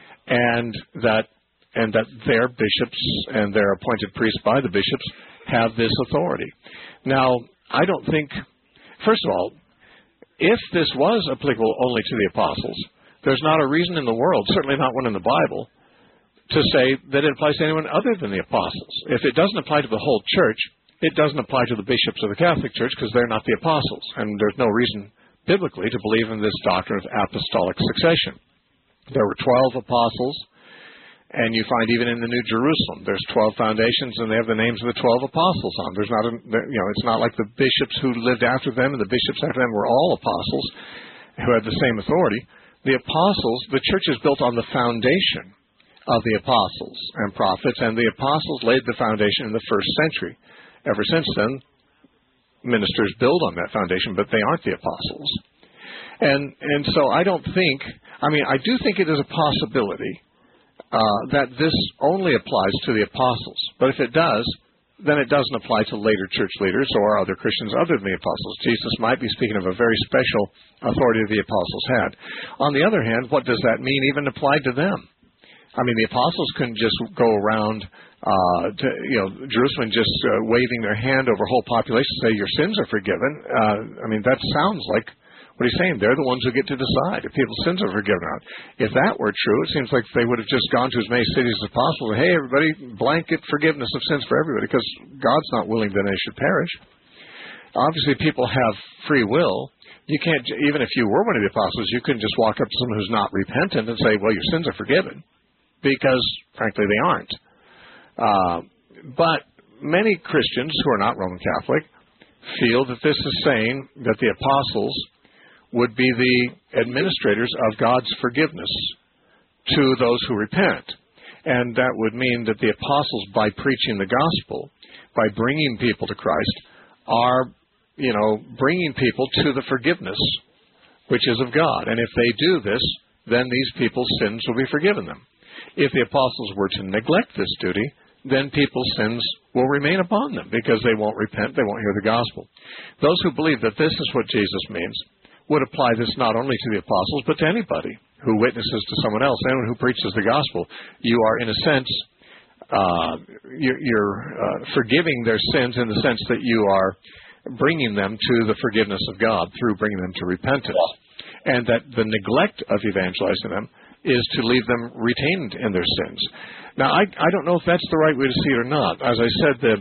and that and that their bishops and their appointed priests by the bishops have this authority. Now, I don't think, first of all, if this was applicable only to the apostles, there's not a reason in the world, certainly not one in the Bible, to say that it applies to anyone other than the apostles. If it doesn't apply to the whole church, it doesn't apply to the bishops of the Catholic Church because they're not the apostles, and there's no reason biblically to believe in this doctrine of apostolic succession. There were twelve apostles, and you find even in the New Jerusalem, there's twelve foundations, and they have the names of the twelve apostles on. There's not, a, you know, it's not like the bishops who lived after them and the bishops after them were all apostles who had the same authority. The apostles, the church is built on the foundation of the apostles and prophets, and the apostles laid the foundation in the first century. Ever since then, ministers build on that foundation, but they aren't the apostles. And and so I don't think, I mean, I do think it is a possibility uh, that this only applies to the apostles. But if it does, then it doesn't apply to later church leaders or other Christians other than the apostles. Jesus might be speaking of a very special authority the apostles had. On the other hand, what does that mean even applied to them? I mean, the apostles couldn't just go around, uh, to, you know, Jerusalem just uh, waving their hand over a whole population and say, your sins are forgiven. Uh, I mean, that sounds like what he's saying. They're the ones who get to decide if people's sins are forgiven or not. If that were true, it seems like they would have just gone to as many cities as possible and, hey, everybody, blanket forgiveness of sins for everybody, because God's not willing that any should perish. Obviously, people have free will. You can't, even if you were one of the apostles, you couldn't just walk up to someone who's not repentant and say, well, your sins are forgiven. Because, frankly, they aren't. Uh, but many Christians who are not Roman Catholic feel that this is saying that the apostles would be the administrators of God's forgiveness to those who repent. And that would mean that the apostles, by preaching the gospel, by bringing people to Christ, are, you know, bringing people to the forgiveness which is of God. And if they do this, then these people's sins will be forgiven them. If the apostles were to neglect this duty, then people's sins will remain upon them because they won't repent, they won't hear the gospel. Those who believe that this is what Jesus means would apply this not only to the apostles, but to anybody who witnesses to someone else, anyone who preaches the gospel. You are, in a sense, uh, you're, you're uh, forgiving their sins in the sense that you are bringing them to the forgiveness of God through bringing them to repentance. And that the neglect of evangelizing them is to leave them retained in their sins. Now, I, I don't know if that's the right way to see it or not. As I said, the,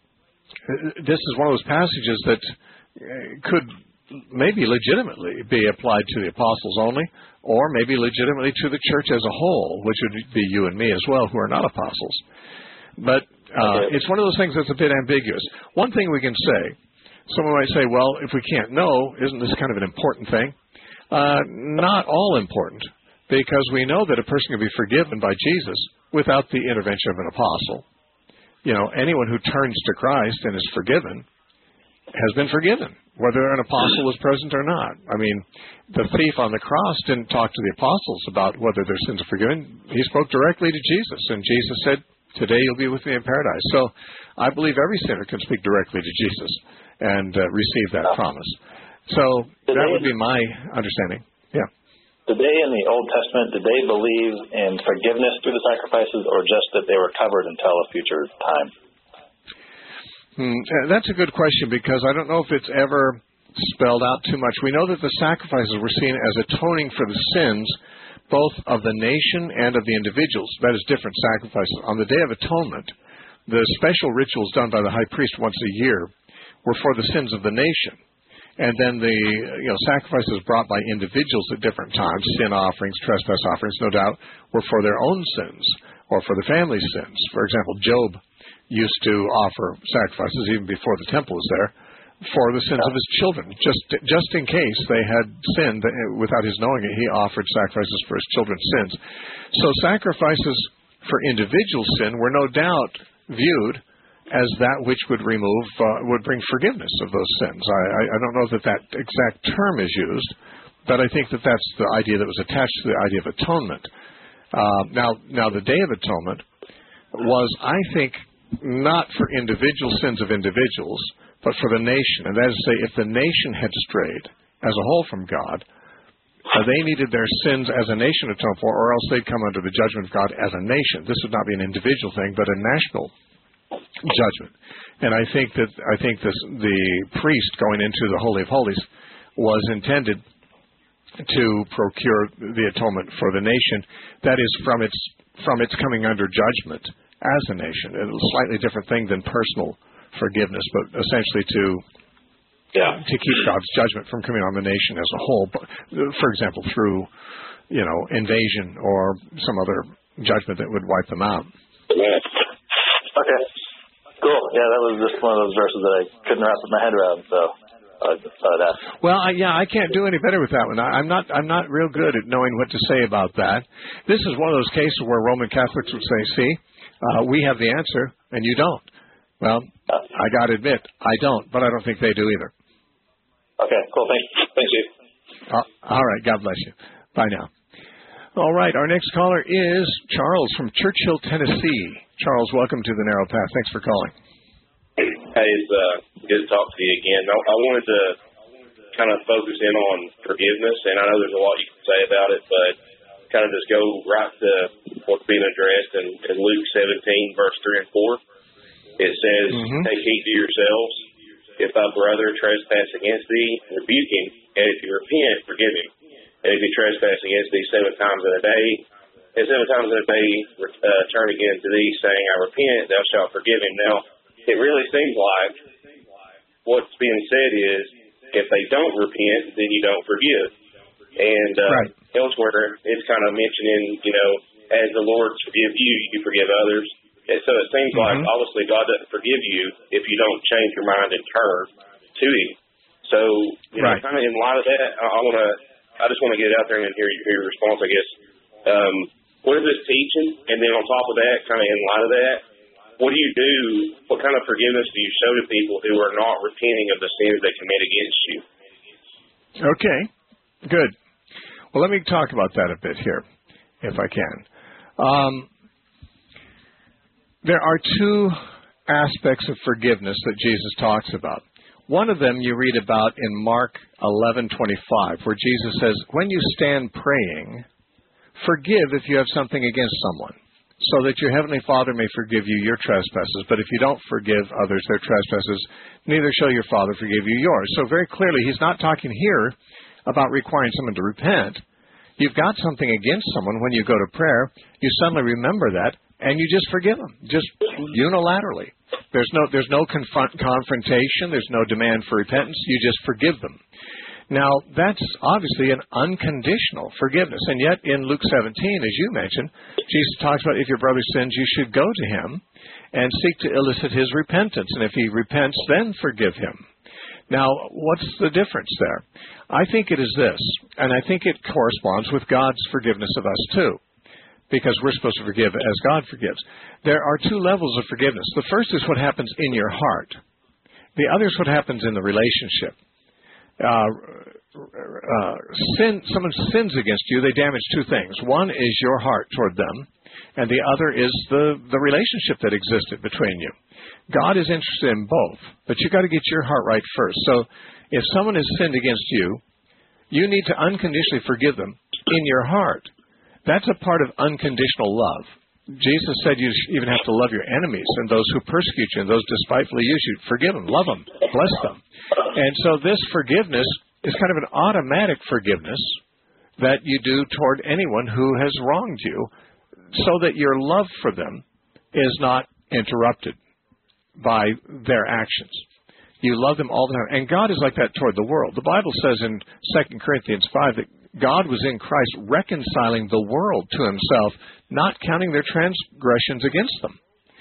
this is one of those passages that could maybe legitimately be applied to the apostles only, or maybe legitimately to the church as a whole, which would be you and me as well, who are not apostles. But uh, it's one of those things that's a bit ambiguous. One thing we can say, someone might say, well, if we can't know, isn't this kind of an important thing? Uh, not all important. Because we know that a person can be forgiven by Jesus without the intervention of an apostle. You know, anyone who turns to Christ and is forgiven has been forgiven, whether an apostle was present or not. I mean, the thief on the cross didn't talk to the apostles about whether their sins are forgiven. He spoke directly to Jesus, and Jesus said, today you'll be with me in paradise. So I believe every sinner can speak directly to Jesus and uh, receive that promise. So that would be my understanding. Yeah. Did they in the Old Testament, did they believe in forgiveness through the sacrifices, or just that they were covered until a future time? Hmm, that's a good question, because I don't know if it's ever spelled out too much. We know that the sacrifices were seen as atoning for the sins both of the nation and of the individuals. That is, different sacrifices. On the Day of Atonement, the special rituals done by the high priest once a year were for the sins of the nation. And then the you know sacrifices brought by individuals at different times, sin offerings, trespass offerings, no doubt, were for their own sins, or for the family's sins. For example, Job used to offer sacrifices even before the temple was there for the sins of his children. Just just in case they had sinned without his knowing it, he offered sacrifices for his children's sins. So sacrifices for individual sin were no doubt viewed as that which would remove, uh, would bring forgiveness of those sins. I, I, I don't know that that exact term is used, but I think that that's the idea that was attached to the idea of atonement. Uh, now, now the Day of Atonement was, I think, not for individual sins of individuals, but for the nation. And that is to say, if the nation had strayed as a whole from God, uh, they needed their sins as a nation atoned for, or else they'd come under the judgment of God as a nation. This would not be an individual thing, but a national judgment. And I think that I think this, the priest going into the Holy of Holies was intended to procure the atonement for the nation. That is, from its from its coming under judgment as a nation. It's a slightly different thing than personal forgiveness, but essentially to yeah. to keep God's judgment from coming on the nation as a whole. For example, through you know invasion or some other judgment that would wipe them out. Okay. Cool. Yeah, that was just one of those verses that I couldn't wrap my head around. So, uh, uh, that. Well, I, yeah, I can't do any better with that one. I, I'm not. I'm not real good at knowing what to say about that. This is one of those cases where Roman Catholics would say, "See, uh, we have the answer, and you don't." Well, uh, I got to admit, I don't, but I don't think they do either. Okay. Cool. Thanks. Thank you. Uh, all right. God bless you. Bye now. All right. Our next caller is Charles from Churchill, Tennessee. Charles, welcome to the Narrow Path. Thanks for calling. Hey, it's uh, good to talk to you again. I, I wanted to kind of focus in on forgiveness, and I know there's a lot you can say about it, but kind of just go right to what's being addressed in, in Luke seventeen, verse three and four. It says, mm-hmm. Take heed to yourselves. If thy brother trespass against thee, rebuke him, and if he repent, forgive him. And if he trespass against thee seven times in a day, and seven times in a day uh, turn again to thee, saying, I repent, thou shalt forgive him. Now, it really seems like what's being said is, if they don't repent, then you don't forgive. And uh, right. elsewhere, it's kind of mentioning, you know, as the Lord forgive you, you forgive others. And so it seems mm-hmm. like, obviously, God doesn't forgive you if you don't change your mind and turn to Him. So, you know, right. kind of in light of that, I, I want to, I just want to get out there and hear, hear your response, I guess. Um, what is this teaching? And then on top of that, kind of in light of that, what do you do? What kind of forgiveness do you show to people who are not repenting of the sins they commit against you? Okay, good. Well, let me talk about that a bit here, if I can. Um, there are two aspects of forgiveness that Jesus talks about. One of them you read about in Mark eleven twenty-five, where Jesus says, when you stand praying, forgive if you have something against someone, so that your heavenly Father may forgive you your trespasses. But if you don't forgive others their trespasses, neither shall your Father forgive you yours. So very clearly, he's not talking here about requiring someone to repent. You've got something against someone when you go to prayer, you suddenly remember that, and you just forgive them, just unilaterally. There's no there's no confront, confrontation, there's no demand for repentance, you just forgive them. Now, that's obviously an unconditional forgiveness. And yet, in Luke seventeen, as you mentioned, Jesus talks about if your brother sins, you should go to him and seek to elicit his repentance. And if he repents, then forgive him. Now, what's the difference there? I think it is this, and I think it corresponds with God's forgiveness of us too, because we're supposed to forgive as God forgives. There are two levels of forgiveness. The first is what happens in your heart. The other is what happens in the relationship. Uh, uh, sin, someone sins against you, they damage two things. One is your heart toward them, and the other is the, the relationship that existed between you. God is interested in both, but you've got to get your heart right first. So if someone has sinned against you, you need to unconditionally forgive them in your heart. That's a part of unconditional love. Jesus said you even have to love your enemies and those who persecute you and those despitefully use you. Forgive them, love them, bless them. And so this forgiveness is kind of an automatic forgiveness that you do toward anyone who has wronged you, so that your love for them is not interrupted by their actions. You love them all the time. And God is like that toward the world. The Bible says in Second Corinthians five that God was in Christ reconciling the world to himself, not counting their transgressions against them.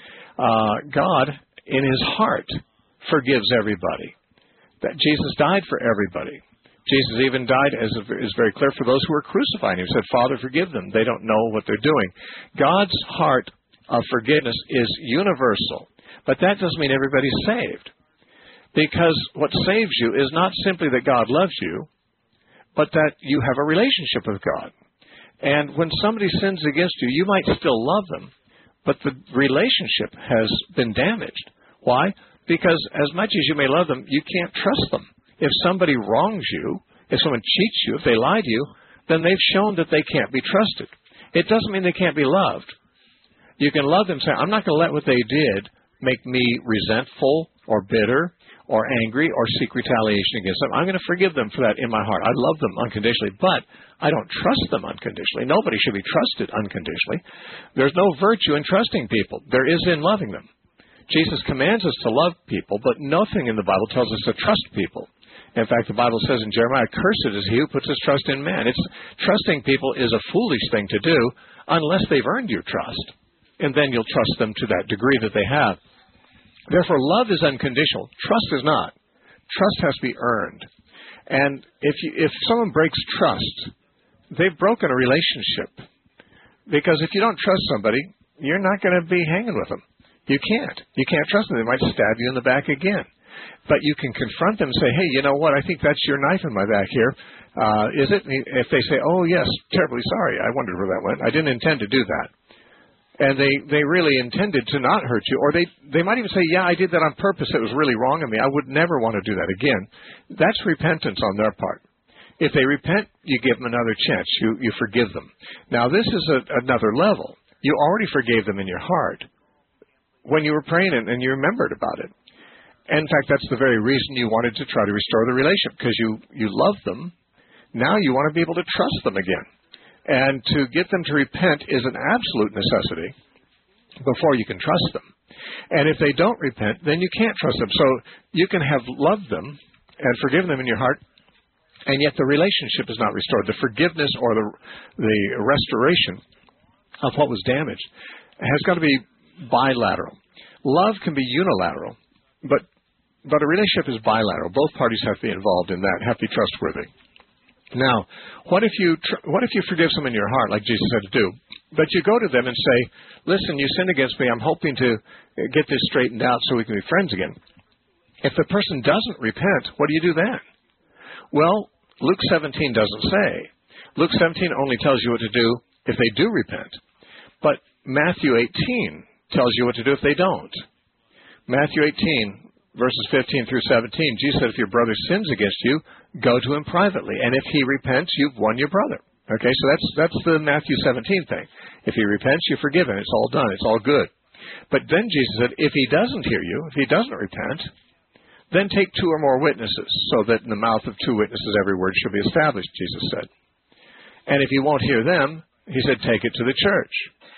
Uh, God, in his heart, forgives everybody. That Jesus died for everybody. Jesus even died, as is very clear, for those who were crucifying him. He said, Father, forgive them. They don't know what they're doing. God's heart of forgiveness is universal, but that doesn't mean everybody's saved. Because what saves you is not simply that God loves you, but that you have a relationship with God. And when somebody sins against you, you might still love them, but the relationship has been damaged. Why? Because as much as you may love them, you can't trust them. If somebody wrongs you, if someone cheats you, if they lie to you, then they've shown that they can't be trusted. It doesn't mean they can't be loved. You can love them and say, I'm not going to let what they did make me resentful or bitter or angry or seek retaliation against them. I'm going to forgive them for that in my heart. I love them unconditionally, but I don't trust them unconditionally. Nobody should be trusted unconditionally. There's no virtue in trusting people. There is in loving them. Jesus commands us to love people, but nothing in the Bible tells us to trust people. In fact, the Bible says in Jeremiah, cursed is he who puts his trust in man. It's, trusting people is a foolish thing to do unless they've earned your trust. And then you'll trust them to that degree that they have. Therefore, love is unconditional. Trust is not. Trust has to be earned. And if you, if someone breaks trust, they've broken a relationship. Because if you don't trust somebody, you're not going to be hanging with them. You can't. You can't trust them. They might stab you in the back again. But you can confront them and say, hey, you know what, I think that's your knife in my back here. Uh, is it? If they say, oh, yes, terribly sorry, I wondered where that went. I didn't intend to do that. And they, they really intended to not hurt you. Or they, they might even say, yeah, I did that on purpose. It was really wrong of me. I would never want to do that again. That's repentance on their part. If they repent, you give them another chance. You, you forgive them. Now, this is a, another level. You already forgave them in your heart when you were praying and, and you remembered about it. And in fact, that's the very reason you wanted to try to restore the relationship, because you, you love them. Now you want to be able to trust them again. And to get them to repent is an absolute necessity before you can trust them. And if they don't repent, then you can't trust them. So you can have loved them and forgiven them in your heart, and yet the relationship is not restored. The forgiveness or the, the restoration of what was damaged has got to be bilateral. Love can be unilateral, but but a relationship is bilateral. Both parties have to be involved in that, have to be trustworthy. Now, what if you tr- what if you forgive someone in your heart, like Jesus said to do, but you go to them and say, listen, you sinned against me. I'm hoping to get this straightened out so we can be friends again. If the person doesn't repent, what do you do then? Well, Luke seventeen doesn't say. Luke seventeen only tells you what to do if they do repent. But Matthew eighteen tells you what to do if they don't. Matthew eighteen, verses fifteen through seventeen, Jesus said, if your brother sins against you, go to him privately. And if he repents, you've won your brother. Okay, so that's that's the Matthew seventeen thing. If he repents, you forgive him. It's all done. It's all good. But then Jesus said, if he doesn't hear you, if he doesn't repent, then take two or more witnesses, so that in the mouth of two witnesses every word shall be established, Jesus said. And if he won't hear them, he said, take it to the church.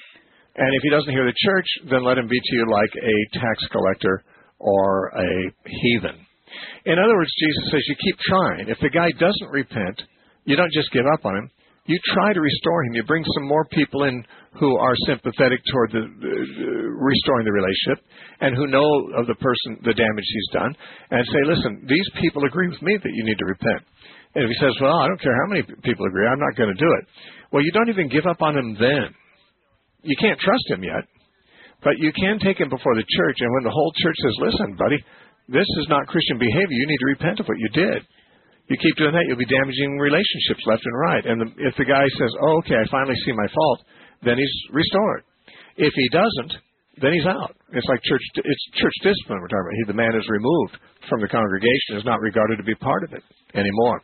And if he doesn't hear the church, then let him be to you like a tax collector or a heathen. In other words, Jesus says you keep trying. If the guy doesn't repent, you don't just give up on him. You try to restore him. You bring some more people in who are sympathetic toward the, uh, restoring the relationship and who know of the person, the damage he's done, and say, listen, these people agree with me that you need to repent. And if he says, well, I don't care how many people agree, I'm not going to do it. Well, you don't even give up on him then. You can't trust him yet, but you can take him before the church, and when the whole church says, listen, buddy, this is not Christian behavior. You need to repent of what you did. You keep doing that, you'll be damaging relationships left and right. And the, if the guy says, oh, okay, I finally see my fault, then he's restored. If he doesn't, then he's out. It's like church, it's church discipline we're talking about. He, the man is removed from the congregation, is not regarded to be part of it anymore.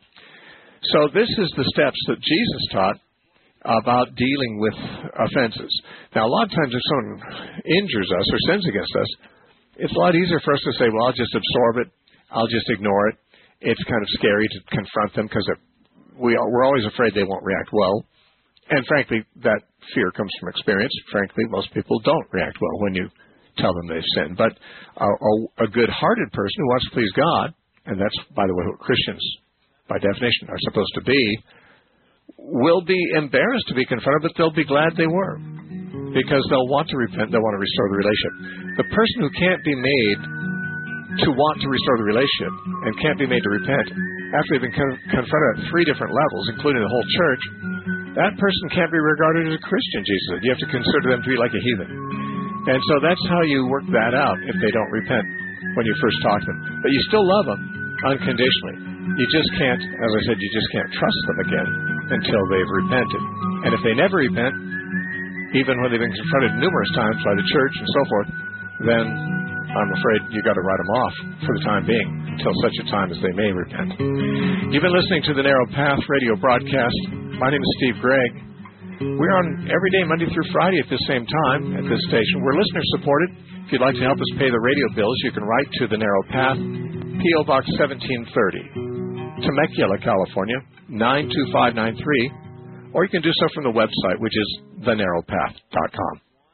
So this is the steps that Jesus taught about dealing with offenses. Now, a lot of times if someone injures us or sins against us, it's a lot easier for us to say, well, I'll just absorb it. I'll just ignore it. It's kind of scary to confront them because we are, we're always afraid they won't react well. And frankly, that fear comes from experience. Frankly, most people don't react well when you tell them they've sinned. But a, a, a good-hearted person who wants to please God, and that's, by the way, what Christians, by definition, are supposed to be, will be embarrassed to be confronted, but they'll be glad they were. because they'll want to repent, they'll want to restore the relationship. The person who can't be made to want to restore the relationship and can't be made to repent after they've been con- confronted at three different levels, including the whole church, that person can't be regarded as a Christian, Jesus said. You have to consider them to be like a heathen. And so that's how you work that out if they don't repent when you first talk to them. But you still love them unconditionally. You just can't, as I said, you just can't trust them again until they've repented. And if they never repent, even when they've been confronted numerous times by the church and so forth, then I'm afraid you've got to write them off for the time being until such a time as they may repent. You've been listening to the Narrow Path radio broadcast. My name is Steve Gregg. We're on every day, Monday through Friday at this same time at this station. We're listener-supported. If you'd like to help us pay the radio bills, you can write to the Narrow Path, P O. Box seventeen thirty, Temecula, California, nine two five nine three, or you can do so from the website, which is the narrow path dot com.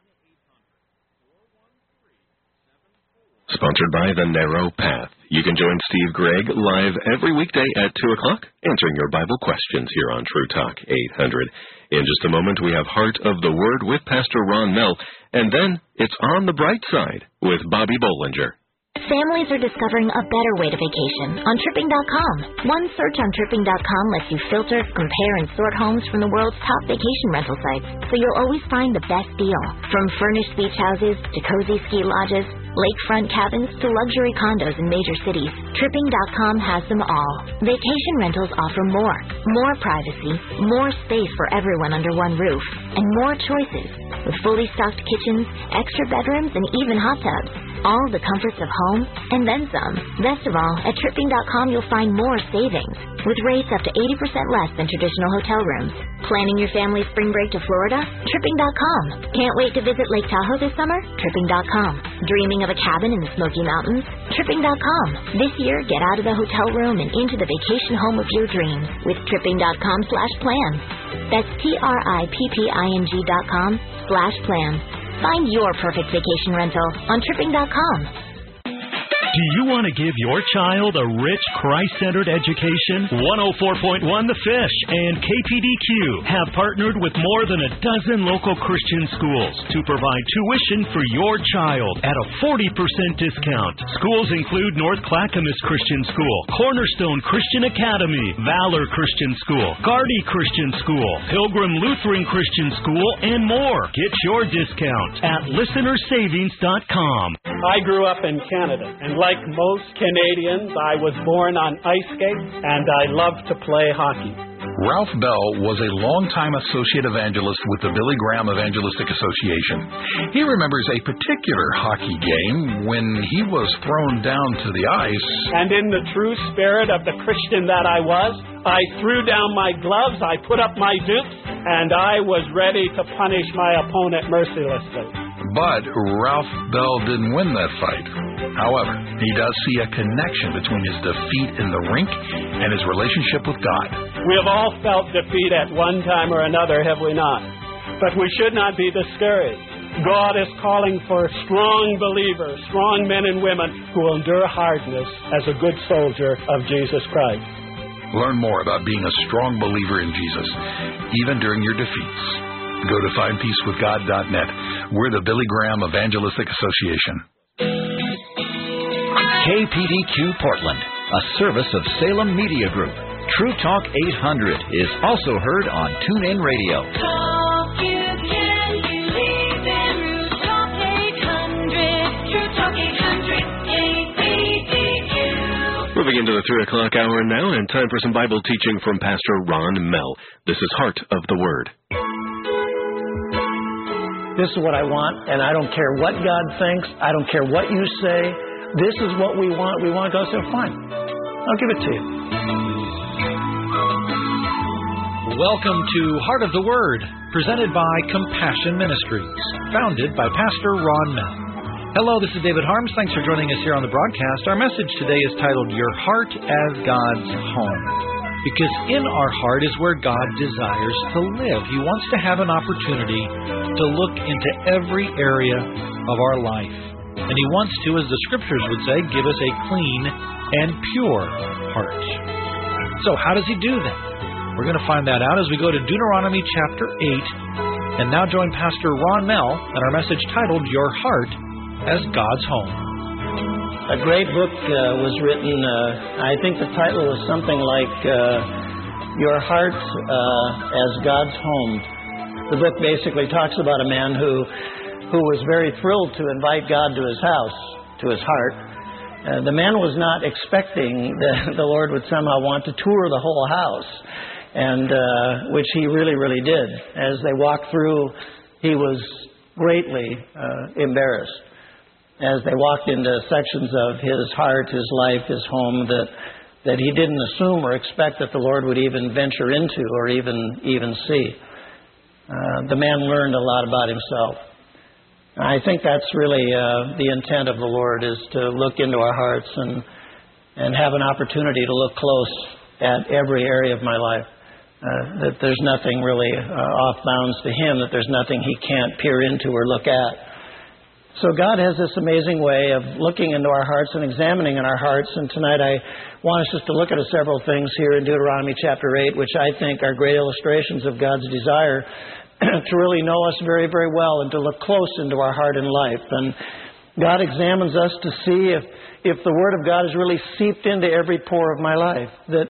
Sponsored by The Narrow Path. You can join Steve Gregg live every weekday at two o'clock, answering your Bible questions here on True Talk eight hundred. In just a moment, we have Heart of the Word with Pastor Ron Mell, and then it's On the Bright Side with Bobby Bollinger. Families are discovering a better way to vacation on tripping dot com. One search on tripping dot com lets you filter, compare, and sort homes from the world's top vacation rental sites, so you'll always find the best deal. From furnished beach houses to cozy ski lodges, lakefront cabins to luxury condos in major cities, tripping dot com has them all. Vacation rentals offer more. More privacy, more space for everyone under one roof, and more choices, with fully stocked kitchens, extra bedrooms, and even hot tubs. All the comforts of home, and then some. Best of all, at tripping dot com you'll find more savings, with rates up to eighty percent less than traditional hotel rooms. Planning your family's spring break to Florida? tripping dot com. Can't wait to visit Lake Tahoe this summer? tripping dot com. Dreaming of a cabin in the Smoky Mountains? tripping dot com. This year, get out of the hotel room and into the vacation home of your dreams with tripping dot com slash plans. That's T-R-I-P-P-I-N-G dot com slash plans. Find your perfect vacation rental on tripping dot com. Do you want to give your child a rich, Christ-centered education? one oh four point one The Fish and K P D Q have partnered with more than a dozen local Christian schools to provide tuition for your child at a forty percent discount. Schools include North Clackamas Christian School, Cornerstone Christian Academy, Valor Christian School, Gardy Christian School, Pilgrim Lutheran Christian School, and more. Get your discount at listener savings dot com. I grew up in Canada, and like most Canadians, I was born on ice skates, and I love to play hockey. Ralph Bell was a longtime associate evangelist with the Billy Graham Evangelistic Association. He remembers a particular hockey game when he was thrown down to the ice. And in the true spirit of the Christian that I was, I threw down my gloves, I put up my dukes, and I was ready to punish my opponent mercilessly. But Ralph Bell didn't win that fight. However, he does see a connection between his defeat in the rink and his relationship with God. We have all felt defeat at one time or another, have we not? But we should not be discouraged. God is calling for strong believers, strong men and women who will endure hardness as a good soldier of Jesus Christ. Learn more about being a strong believer in Jesus, even during your defeats. Go to find peace with god dot net. We're the Billy Graham Evangelistic Association. K P D Q Portland, a service of Salem Media Group. True Talk eight hundred is also heard on TuneIn Radio. Talk you can believe in. True Talk eight hundred. True Talk eight hundred. K P D Q. Moving into the three o'clock hour now, and time for some Bible teaching from Pastor Ron Mell. This is Heart of the Word. This is what I want, and I don't care what God thinks. I don't care what you say. This is what we want. We want God to say, fine, I'll give it to you. Welcome to Heart of the Word, presented by Compassion Ministries, founded by Pastor Ron Mell. Hello, this is David Harms. Thanks for joining us here on the broadcast. Our message today is titled, Your Heart as God's Home. Because in our heart is where God desires to live. He wants to have an opportunity to look into every area of our life. And He wants to, as the Scriptures would say, give us a clean and pure heart. So how does He do that? We're going to find that out as we go to Deuteronomy chapter eight, And now join Pastor Ron Mell and our message titled Your Heart as God's Home. A great book uh, was written. Uh, I think the title was something like uh, Your Heart uh, as God's Home. The book basically talks about a man who who was very thrilled to invite God to his house, to his heart. Uh, the man was not expecting that the Lord would somehow want to tour the whole house, and uh, which he really, really did. As they walked through, he was greatly uh, embarrassed as they walked into sections of his heart, his life, his home that that he didn't assume or expect that the Lord would even venture into or even even see. Uh, the man learned a lot about himself. I think that's really uh, the intent of the Lord, is to look into our hearts and and have an opportunity to look close at every area of my life. Uh, that there's nothing really uh, off bounds to Him, that there's nothing He can't peer into or look at. So God has this amazing way of looking into our hearts and examining in our hearts. And tonight I want us just to look at several things here in Deuteronomy chapter eight, which I think are great illustrations of God's desire to really know us very, very well and to look close into our heart and life. And God examines us to see if, if the Word of God has really seeped into every pore of my life, that